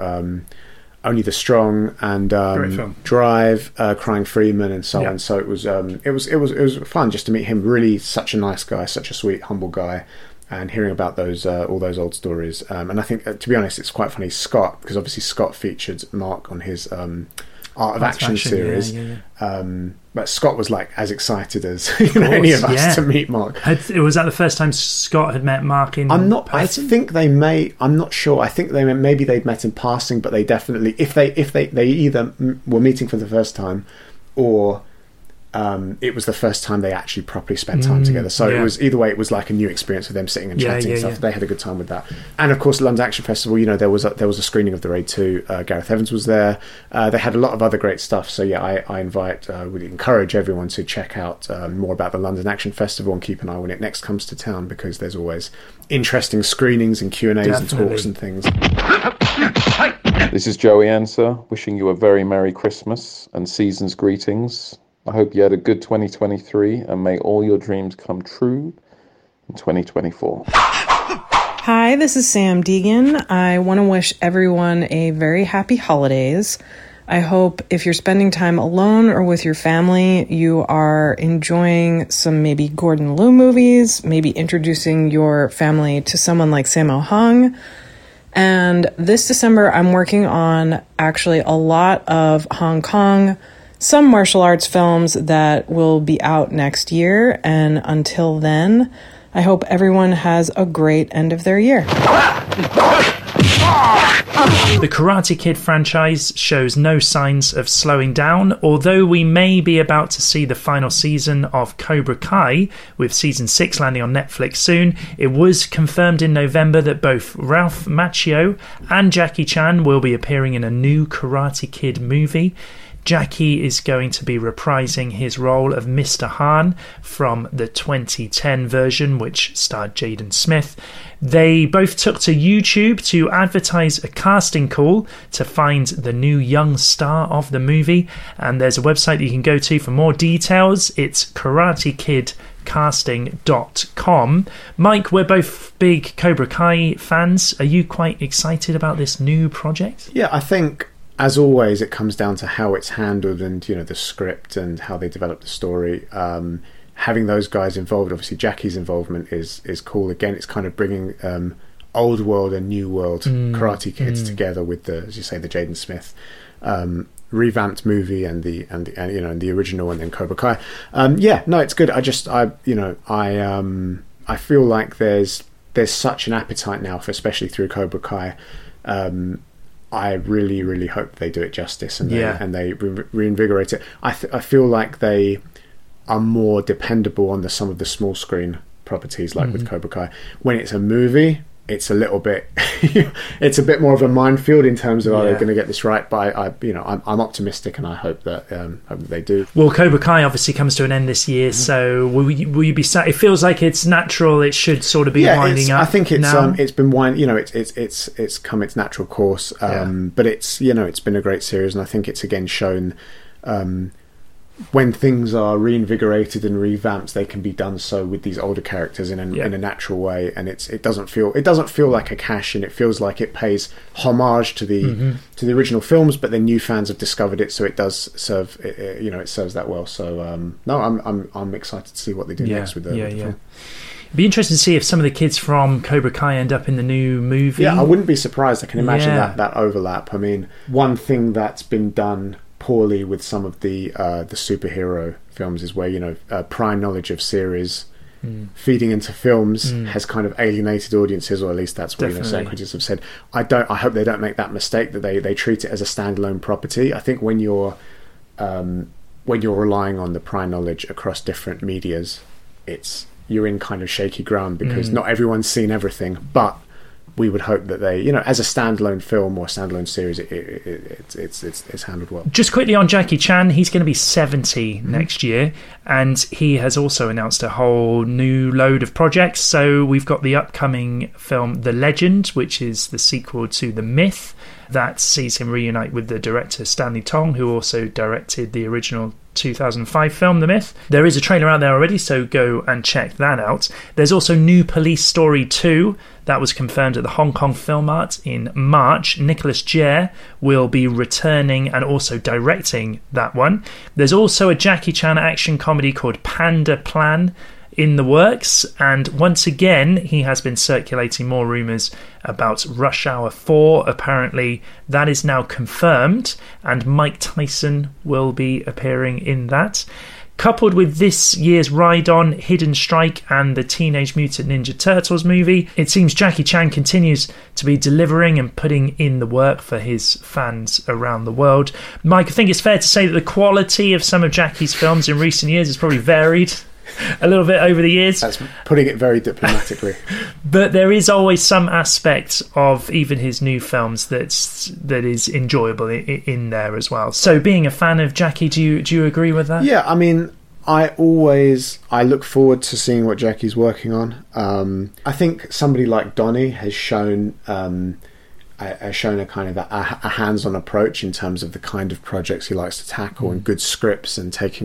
Only the Strong and Drive, Crying Freeman, and so on. So it was fun just to meet him. Really, such a nice guy, such a sweet, humble guy. And hearing about those all those old stories, and I think to be honest, it's quite funny. Scott, because obviously Scott featured Mark on his Art of Action series, but Scott was like as excited as any of us to meet Mark. Was that the first time Scott had met Mark in? I'm not. Person? I think they may. I'm not sure. I think maybe they'd met in passing, but they definitely, if they either were meeting for the first time, or it was the first time they actually properly spent time together. So it was either way. It was like a new experience for them sitting and chatting and stuff. They had a good time with that. And of course, London Action Festival. There was a screening of The Raid 2. Gareth Evans was there. They had a lot of other great stuff. So I would encourage everyone to check out more about the London Action Festival and keep an eye when it next comes to town, because there's always interesting screenings and Q&As and talks and things. This is Joey Answer, wishing you a very Merry Christmas and season's greetings. I hope you had a good 2023 and may all your dreams come true in 2024. Hi, this is Sam Deegan. I want to wish everyone a very happy holidays. I hope if you're spending time alone or with your family, you are enjoying some maybe Gordon Liu movies, maybe introducing your family to someone like Sammo Hung. And this December, I'm working on actually a lot of Hong Kong, some martial arts films that will be out next year. And until then, I hope everyone has a great end of their year. The Karate Kid franchise shows no signs of slowing down, although we may be about to see the final season of Cobra Kai, with season 6 landing on Netflix soon. It was confirmed in November that both Ralph Macchio and Jackie Chan will be appearing in a new Karate Kid movie. Jackie is going to be reprising his role of Mr. Han from the 2010 version, which starred Jaden Smith. They both took to YouTube to advertise a casting call to find the new young star of the movie, and there's a website you can go to for more details. It's karatekidcasting.com. Mike, we're both big Cobra Kai fans. Are you quite excited about this new project? Yeah, I think, as always, it comes down to how it's handled and the script and how they develop the story. Having those guys involved, obviously Jackie's involvement is cool. Again, it's kind of bringing old world and new world Karate Kids together with the, as you say, the Jaden Smith revamped movie and the original, and then Cobra Kai. It's good. I feel like there's such an appetite now for, especially through Cobra Kai. I really, really hope they do it justice and they reinvigorate it. I feel like they are more dependable on some of the small screen properties, like with Cobra Kai. When it's a movie, it's a little bit it's a bit more of a minefield in terms of are they going to get this right, but I'm optimistic, and I hope that they do. Well, Cobra Kai obviously comes to an end this year, so will you be it feels like it's natural, it should sort of be winding up. I think it's now. It's been it's come its natural course, but it's it's been a great series, and I think it's again shown when things are reinvigorated and revamped, they can be done so with these older characters in a natural way, and it doesn't feel like a cash in. It feels like it pays homage to the original films, but then new fans have discovered it, so it does serve it serves that well. So no, I'm excited to see what they do next with the film. It'd be interesting to see if some of the kids from Cobra Kai end up in the new movie. Yeah, I wouldn't be surprised. I can imagine that overlap. I mean, one thing that's been done poorly with some of the superhero films is where prior knowledge of series feeding into films has kind of alienated audiences, or at least that's what certain critics have said. I hope they don't make that mistake, that they treat it as a standalone property. I think when you're relying on the prior knowledge across different medias, you're in kind of shaky ground, because not everyone's seen everything, but we would hope that they, as a standalone film or standalone series, it's handled well. Just quickly on Jackie Chan, he's going to be 70 next year, and he has also announced a whole new load of projects. So we've got the upcoming film The Legend, which is the sequel to The Myth, that sees him reunite with the director Stanley Tong, who also directed the original 2005 film The Myth. There is a trailer out there already, so go and check that out. There's also New Police Story 2 that was confirmed at the Hong Kong Film Art in March. Nicholas Jere will be returning and also directing that one. There's also a Jackie Chan action comedy called Panda Plan in the works, and once again he has been circulating more rumours about Rush Hour 4. Apparently that is now confirmed, and Mike Tyson will be appearing in that. Coupled with this year's ride on Hidden Strike and the Teenage Mutant Ninja Turtles movie, it seems Jackie Chan continues to be delivering and putting in the work for his fans around the world. Mike, I think it's fair to say that the quality of some of Jackie's films in recent years has probably varied a little bit over the years. That's putting it very diplomatically. But there is always some aspect of even his new films that is enjoyable in there as well. So being a fan of Jackie, do you agree with that? Yeah, I mean, I look forward to seeing what Jackie's working on. I think somebody like Donnie has shown a kind of a hands-on approach in terms of the kind of projects he likes to tackle, and good scripts, and taking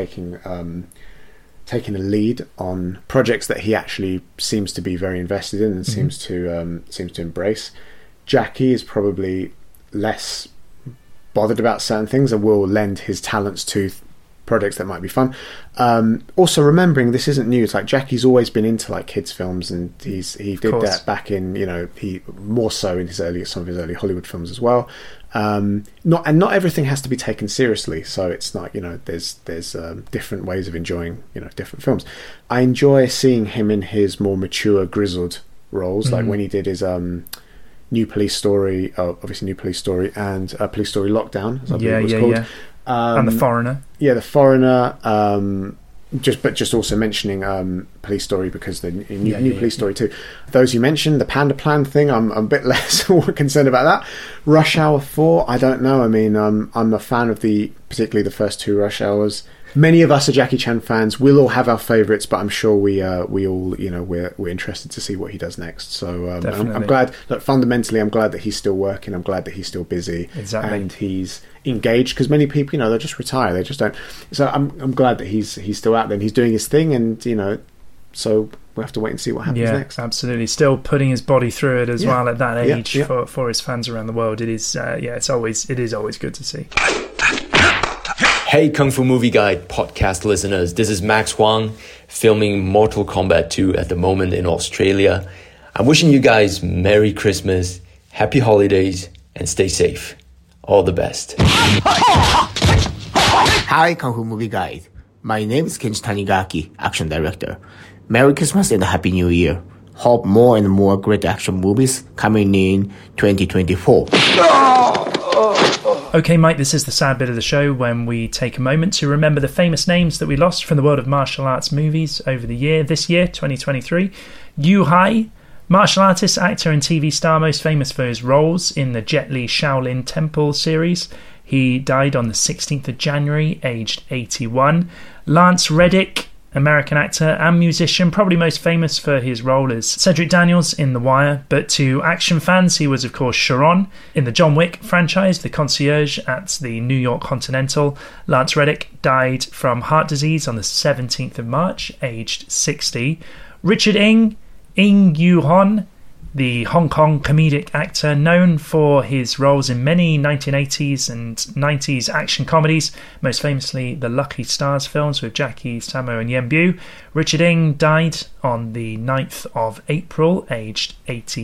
a lead on projects that he actually seems to be very invested in and seems to embrace. Jackie is probably less bothered about certain things and will lend his talents to projects that might be fun. Also remembering this isn't new. It's like Jackie's always been into like kids films, and he did that back in he more so in some of his early Hollywood films as well. Not everything has to be taken seriously, so it's not there's different ways of enjoying different films. I enjoy seeing him in his more mature, grizzled roles, like when he did his New Police Story, obviously New Police Story, and Police Story Lockdown, as I believe it was called. And The Foreigner. Yeah, The Foreigner. Just also mentioning Police Story, because the new Police Story 2. Those you mentioned, the Panda Plan thing, I'm a bit less concerned about that. Rush Hour 4, I don't know. I mean, I'm a fan of particularly the first two Rush Hours. Many of us are Jackie Chan fans. We'll all have our favourites, but I'm sure we all we're interested to see what he does next. So I'm glad. Look, fundamentally, I'm glad that he's still working. I'm glad that he's still busy, and he's engaged, because many people, they just retire. They just don't. So I'm glad that he's still out there and he's doing his thing, and so we'll have to wait and see what happens next. Absolutely, still putting his body through it as well at that age for his fans around the world. It is it is always good to see. Hey Kung Fu Movie Guide podcast listeners, this is Max Huang, filming Mortal Kombat 2 at the moment in Australia. I'm wishing you guys Merry Christmas, Happy Holidays, and stay safe. All the best. Hi Kung Fu Movie Guide. My name is Kenji Tanigaki, action director. Merry Christmas and a Happy New Year. Hope more and more great action movies coming in 2024. Okay, Mike, this is the sad bit of the show when we take a moment to remember the famous names that we lost from the world of martial arts movies over the year, this year, 2023. Yu Hai, Martial artist, actor and TV star, most famous for his roles in the Jet Li Shaolin Temple series. He died on the 16th of January, aged 81. Lance Reddick, American actor and musician, probably most famous for his role as Cedric Daniels in The Wire, but to action fans he was of course Charon in the John Wick franchise, the concierge at the New York Continental. Lance Reddick died from heart disease on the 17th of March, aged 60. Richard Ng Yu-hon, the Hong Kong comedic actor known for his roles in many 1980s and 90s action comedies, most famously the Lucky Stars films with Jackie, Sammo and Yen Bu. Richard Ng died on the 9th of April, aged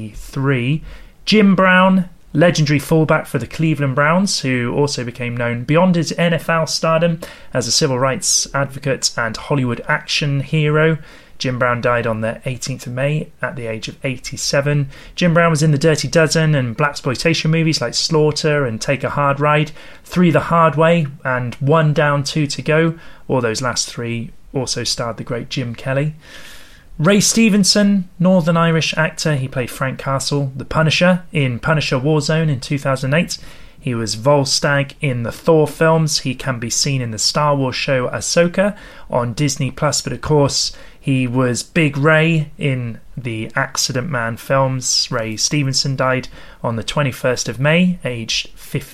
83. Jim Brown, legendary fullback for the Cleveland Browns, who also became known beyond his NFL stardom as a civil rights advocate and Hollywood action hero. Jim Brown died on the 18th of May at the age of 87. Jim Brown was in the Dirty Dozen and blaxploitation movies like Slaughter and Take a Hard Ride, 3 the Hard Way and 1 Down, 2 to Go. All those last 3 also starred the great Jim Kelly. Ray Stevenson, Northern Irish actor, he played Frank Castle, the Punisher in Punisher Warzone in 2008. He was Volstagg in the Thor films. He can be seen in the Star Wars show Ahsoka on Disney+, but of course he was Big Ray in the Accident Man films. Ray Stevenson died on the 21st of May, aged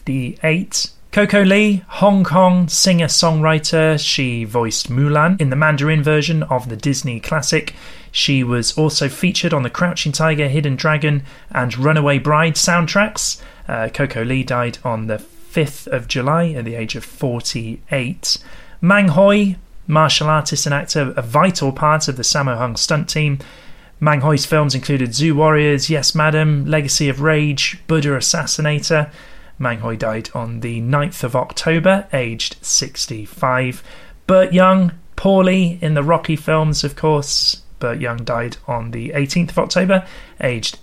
58. Coco Lee, Hong Kong singer-songwriter. She voiced Mulan in the Mandarin version of the Disney classic. She was also featured on the Crouching Tiger, Hidden Dragon and Runaway Bride soundtracks. Coco Lee died on the 5th of July at the age of 48. Mang Hoi, martial artist and actor, a vital part of the Sammo Hung stunt team. Mang Hoi's films included Zoo Warriors, Yes Madam, Legacy of Rage, Buddha Assassinator. Mang Hoi died on the 9th of October, aged 65. Burt Young, Paulie in the Rocky films, of course. Burt Young died on the 18th of October, aged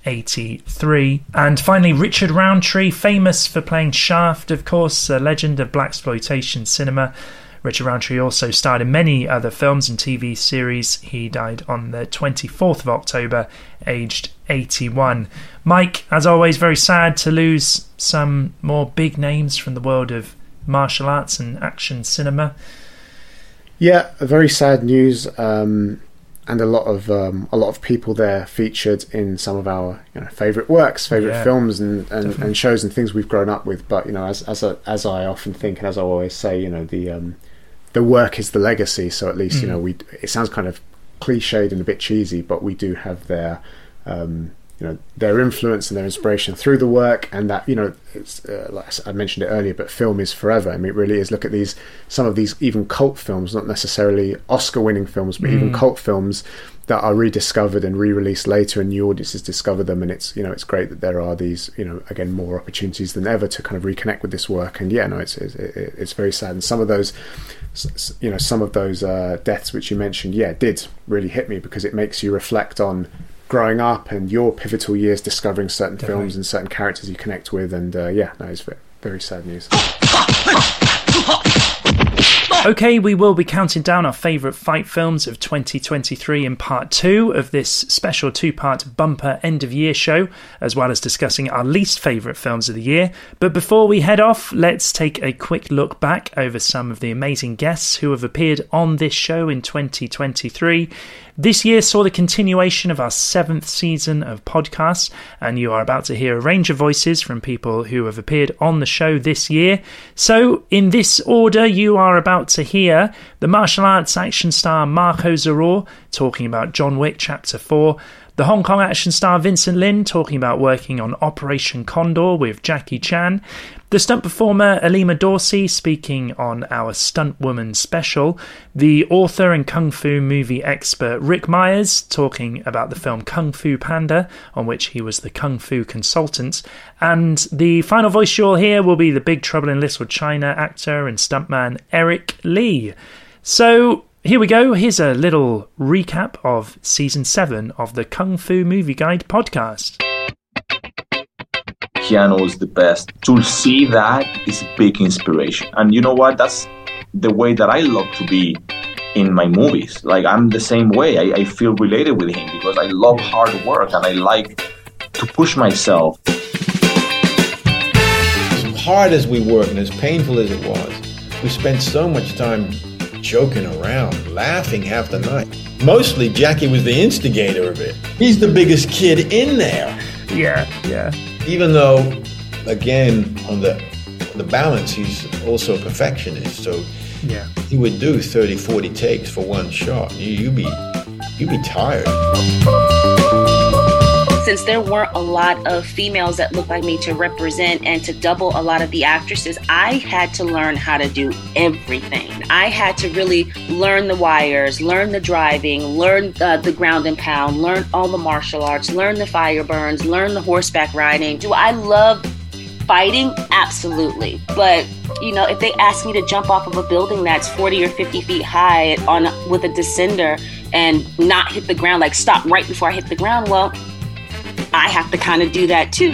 83. And finally, Richard Roundtree, famous for playing Shaft, of course, a legend of blaxploitation cinema. Richard Roundtree also starred in many other films and TV series. He died on the 24th of October, aged 81. Mike, as always, very sad to lose some more big names from the world of martial arts and action cinema. Yeah, very sad news, and a lot of people there featured in some of our favourite works, favourite films and shows and things we've grown up with. But as I often think, and as I always say, the work is the legacy. So at least it sounds kind of cliched and a bit cheesy, but we do have their their influence and their inspiration through the work, and that it's like I mentioned it earlier, but film is forever. I mean, it really is. Look at some of these even cult films, not necessarily Oscar-winning films, but even cult films that are rediscovered and re-released later, and new audiences discover them. And it's it's great that there are these again more opportunities than ever to kind of reconnect with this work. And it's very sad. And some of those deaths which you mentioned, did really hit me, because it makes you reflect on growing up and your pivotal years discovering certain films and certain characters you connect with. And it's very sad news. Okay, we will be counting down our favourite fight films of 2023 in part 2 of this special 2-part bumper end-of-year show, as well as discussing our least favourite films of the year. But before we head off, let's take a quick look back over some of the amazing guests who have appeared on this show in 2023. This year saw the continuation of our 7th season of podcasts, and you are about to hear a range of voices from people who have appeared on the show this year. So, in this order, you are about to hear the martial arts action star Marco Zaror talking about John Wick Chapter 4, the Hong Kong action star Vincent Lin talking about working on Operation Condor with Jackie Chan, the stunt performer Alima Dorsey speaking on our Stunt Woman special, the author and Kung Fu movie expert Rick Myers talking about the film Kung Fu Panda, on which he was the Kung Fu consultant, and the final voice you'll hear will be the Big Trouble in Little China actor and stuntman Eric Lee. So here we go. Here's a little recap of Season 7 of the Kung Fu Movie Guide podcast. Keanu is the best. To see that is a big inspiration. And you know what? That's the way that I love to be in my movies. Like, I'm the same way. I feel related with him because I love hard work and I like to push myself. As hard as we work and as painful as it was, we spent so much time joking around, laughing half the night. Mostly Jackie was the instigator of it. He's the biggest kid in there. Yeah. Even though, again, on the balance, he's also a perfectionist. So yeah, he would do 30, 40 takes for one shot. You'd be tired. Since there weren't a lot of females that looked like me to represent and to double a lot of the actresses, I had to learn how to do everything. I had to really learn the wires, learn the driving, learn the ground and pound, learn all the martial arts, learn the fire burns, learn the horseback riding. Do I love fighting? Absolutely. But, you know, if they ask me to jump off of a building that's 40 or 50 feet high with a descender and not hit the ground, like stop right before I hit the ground, well, I have to kind of do that too.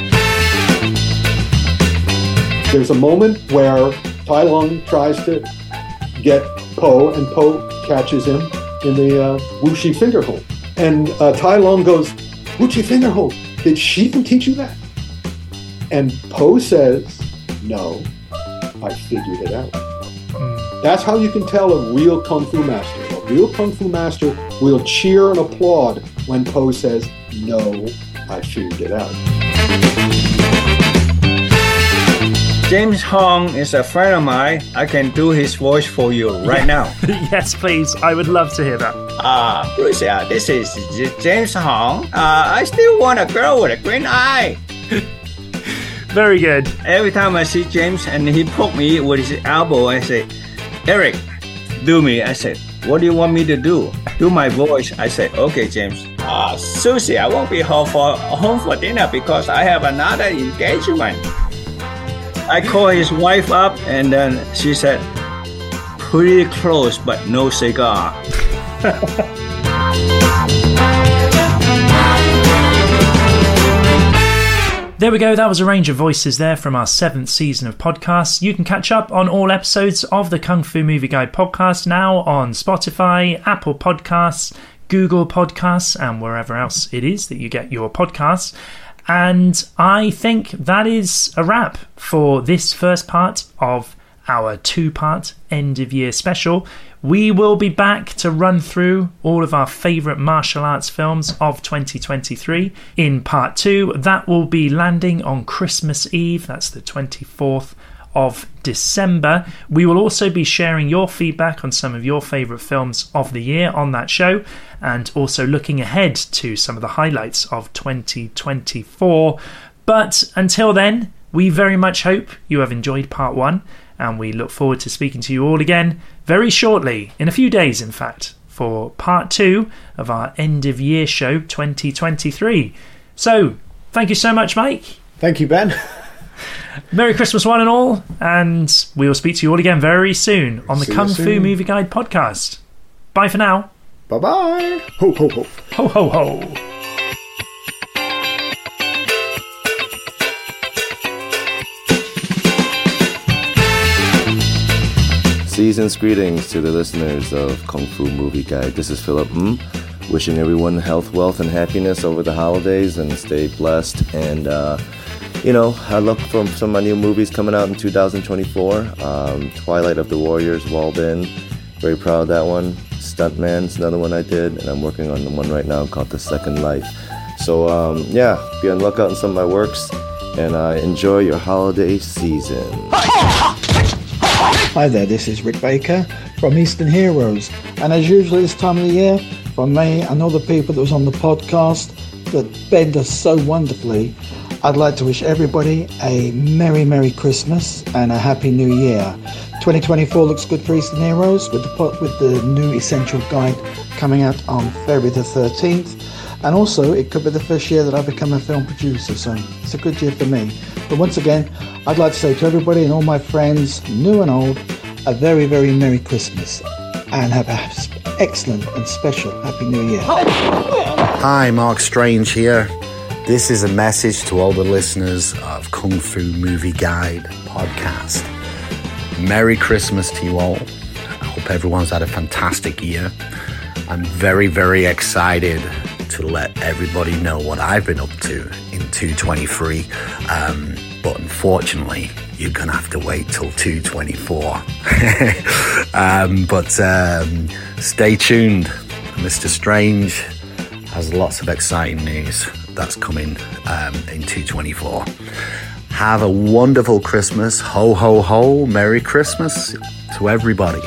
There's a moment where Tai Lung tries to get Po, and Po catches him in the Wuxi finger hold. And Tai Lung goes, "Wuxi finger hold, did she teach you that?" And Po says, "No, I figured it out." That's how you can tell a real Kung Fu master. A real Kung Fu master will cheer and applaud when Po says, "No, I figured it out." James Hong is a friend of mine. I can do his voice for you right now. Yes, please. I would love to hear that. Bruce, this is James Hong. I still want a girl with a green eye. Very good. Every time I see James and he poke me with his elbow, I say, "Eric, do me." I said, "What do you want me to do?" "Do my voice." I said, "Okay, James." "Susie, I won't be home for dinner because I have another engagement." I called his wife up and then she said, "Pretty close, but no cigar." There we go, that was a range of voices there from our 7th season of podcasts. You can catch up on all episodes of the Kung Fu Movie Guide podcast now on Spotify, Apple Podcasts, Google Podcasts, and wherever else it is that you get your podcasts. And I think that is a wrap for this first part of our 2-part end of year special. We will be back to run through all of our favourite martial arts films of 2023 in part 2. That will be landing on Christmas Eve. That's the 24th of December. We will also be sharing your feedback on some of your favourite films of the year on that show, and also looking ahead to some of the highlights of 2024. But until then, we very much hope you have enjoyed part 1, and we look forward to speaking to you all again very shortly, in a few days in fact, for part 2 of our end of year show 2023. So, thank you so much, Mike. Thank you, Ben. Merry Christmas one and all, and we will speak to you all again very soon on the Kung Fu Movie Guide podcast. Bye for now. Bye-bye. Ho, ho, ho. Ho, ho, ho. Season's greetings to the listeners of Kung Fu Movie Guide. This is Philip wishing everyone health, wealth, and happiness over the holidays, and stay blessed. And I look for some of my new movies coming out in 2024. Twilight of the Warriors, Walden, very proud of that one. Stuntman's another one I did, and I'm working on the one right now called The Second Life. So be on the lookout in some of my works, and enjoy your holiday season. Hi there, this is Rick Baker from Eastern Heroes, and as usual this time of the year, from me and all the people that was on the podcast that Ben does so wonderfully, I'd like to wish everybody a Merry Christmas and a Happy New Year. 2024 looks good for Eastern Heroes with the new Essential Guide coming out on February the 13th. And also, it could be the first year that I become a film producer, so it's a good year for me. But once again, I'd like to say to everybody and all my friends, new and old, a very Merry Christmas and have an excellent and special Happy New Year. Hi, Mark Strange here. This is a message to all the listeners of Kung Fu Movie Guide podcast. Merry Christmas to you all. I hope hope everyone's had a fantastic year. I'm very, very excited to let everybody know what I've been up to in 2023. But unfortunately, you're going to have to wait till 2024. But stay tuned. Mr. Strange has lots of exciting news that's coming in 2024. Have a wonderful Christmas. Ho, ho, ho. Merry Christmas to everybody.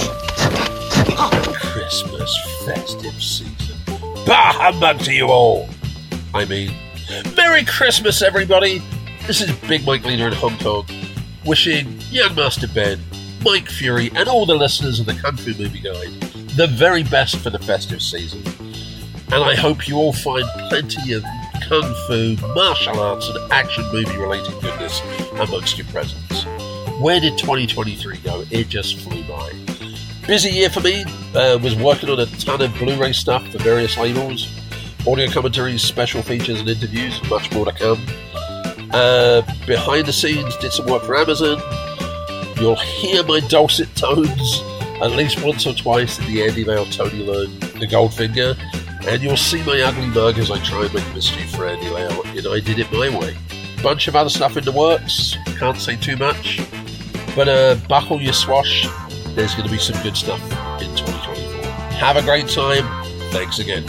Christmas festive season. Bah humbug to you all. I mean, Merry Christmas, everybody. This is Big Mike Leader in Hong Kong, wishing Young Master Ben, Mike Fury, and all the listeners of the Kung Fu Movie Guide the very best for the festive season. And I hope you all find plenty of Kung Fu, martial arts, and action movie-related goodness amongst your presents. Where did 2023 go? It just flew by. Busy year for me. Was working on a ton of Blu-ray stuff for various labels. Audio commentaries, special features, and interviews. Much more to come. Behind the scenes, did some work for Amazon. You'll hear my dulcet tones at least once or twice in the Andy Lau Tony Learn the Goldfinger, and you'll see my ugly mug as I try and make a mischief for Andy Lau, and I did it my way. Bunch of other stuff in the works, can't say too much, but buckle your swash, there's going to be some good stuff in 2024. Have a great time, thanks again.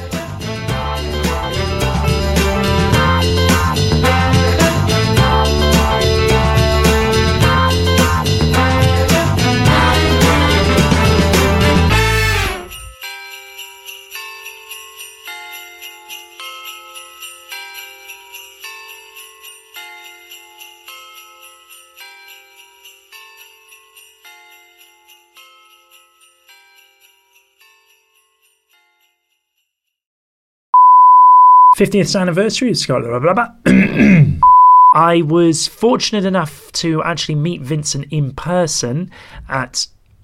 '50th anniversary of Scotland. Blah, blah, blah. I was fortunate enough to actually meet Vincent in person at.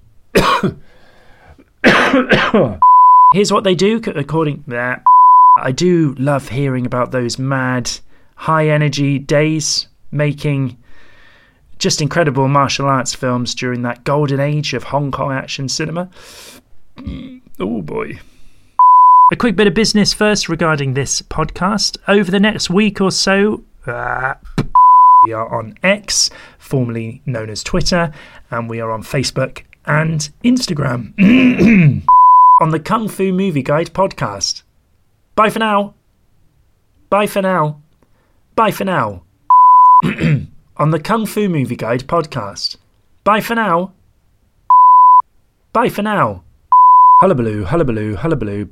Here's what they do, according to that. I do love hearing about those mad, high energy days making just incredible martial arts films during that golden age of Hong Kong action cinema. Oh boy. A quick bit of business first regarding this podcast. Over the next week or so, we are on X, formerly known as Twitter, and we are on Facebook and Instagram on the Kung Fu Movie Guide podcast. Bye for now. Bye for now. Bye for now. On the Kung Fu Movie Guide podcast. Bye for now. Bye for now. Hullabaloo, hullabaloo, hullabaloo.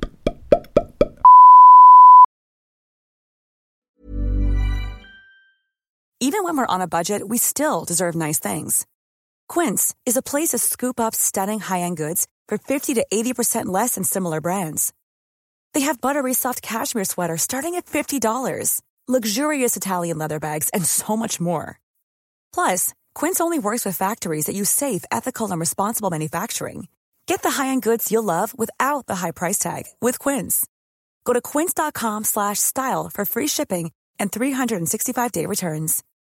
Even when we're on a budget, we still deserve nice things. Quince is a place to scoop up stunning high-end goods for 50 to 80% less than similar brands. They have buttery soft cashmere sweaters starting at $50, luxurious Italian leather bags, and so much more. Plus, Quince only works with factories that use safe, ethical, and responsible manufacturing. Get the high-end goods you'll love without the high price tag with Quince. Go to quince.com/style for free shipping and 365-day returns.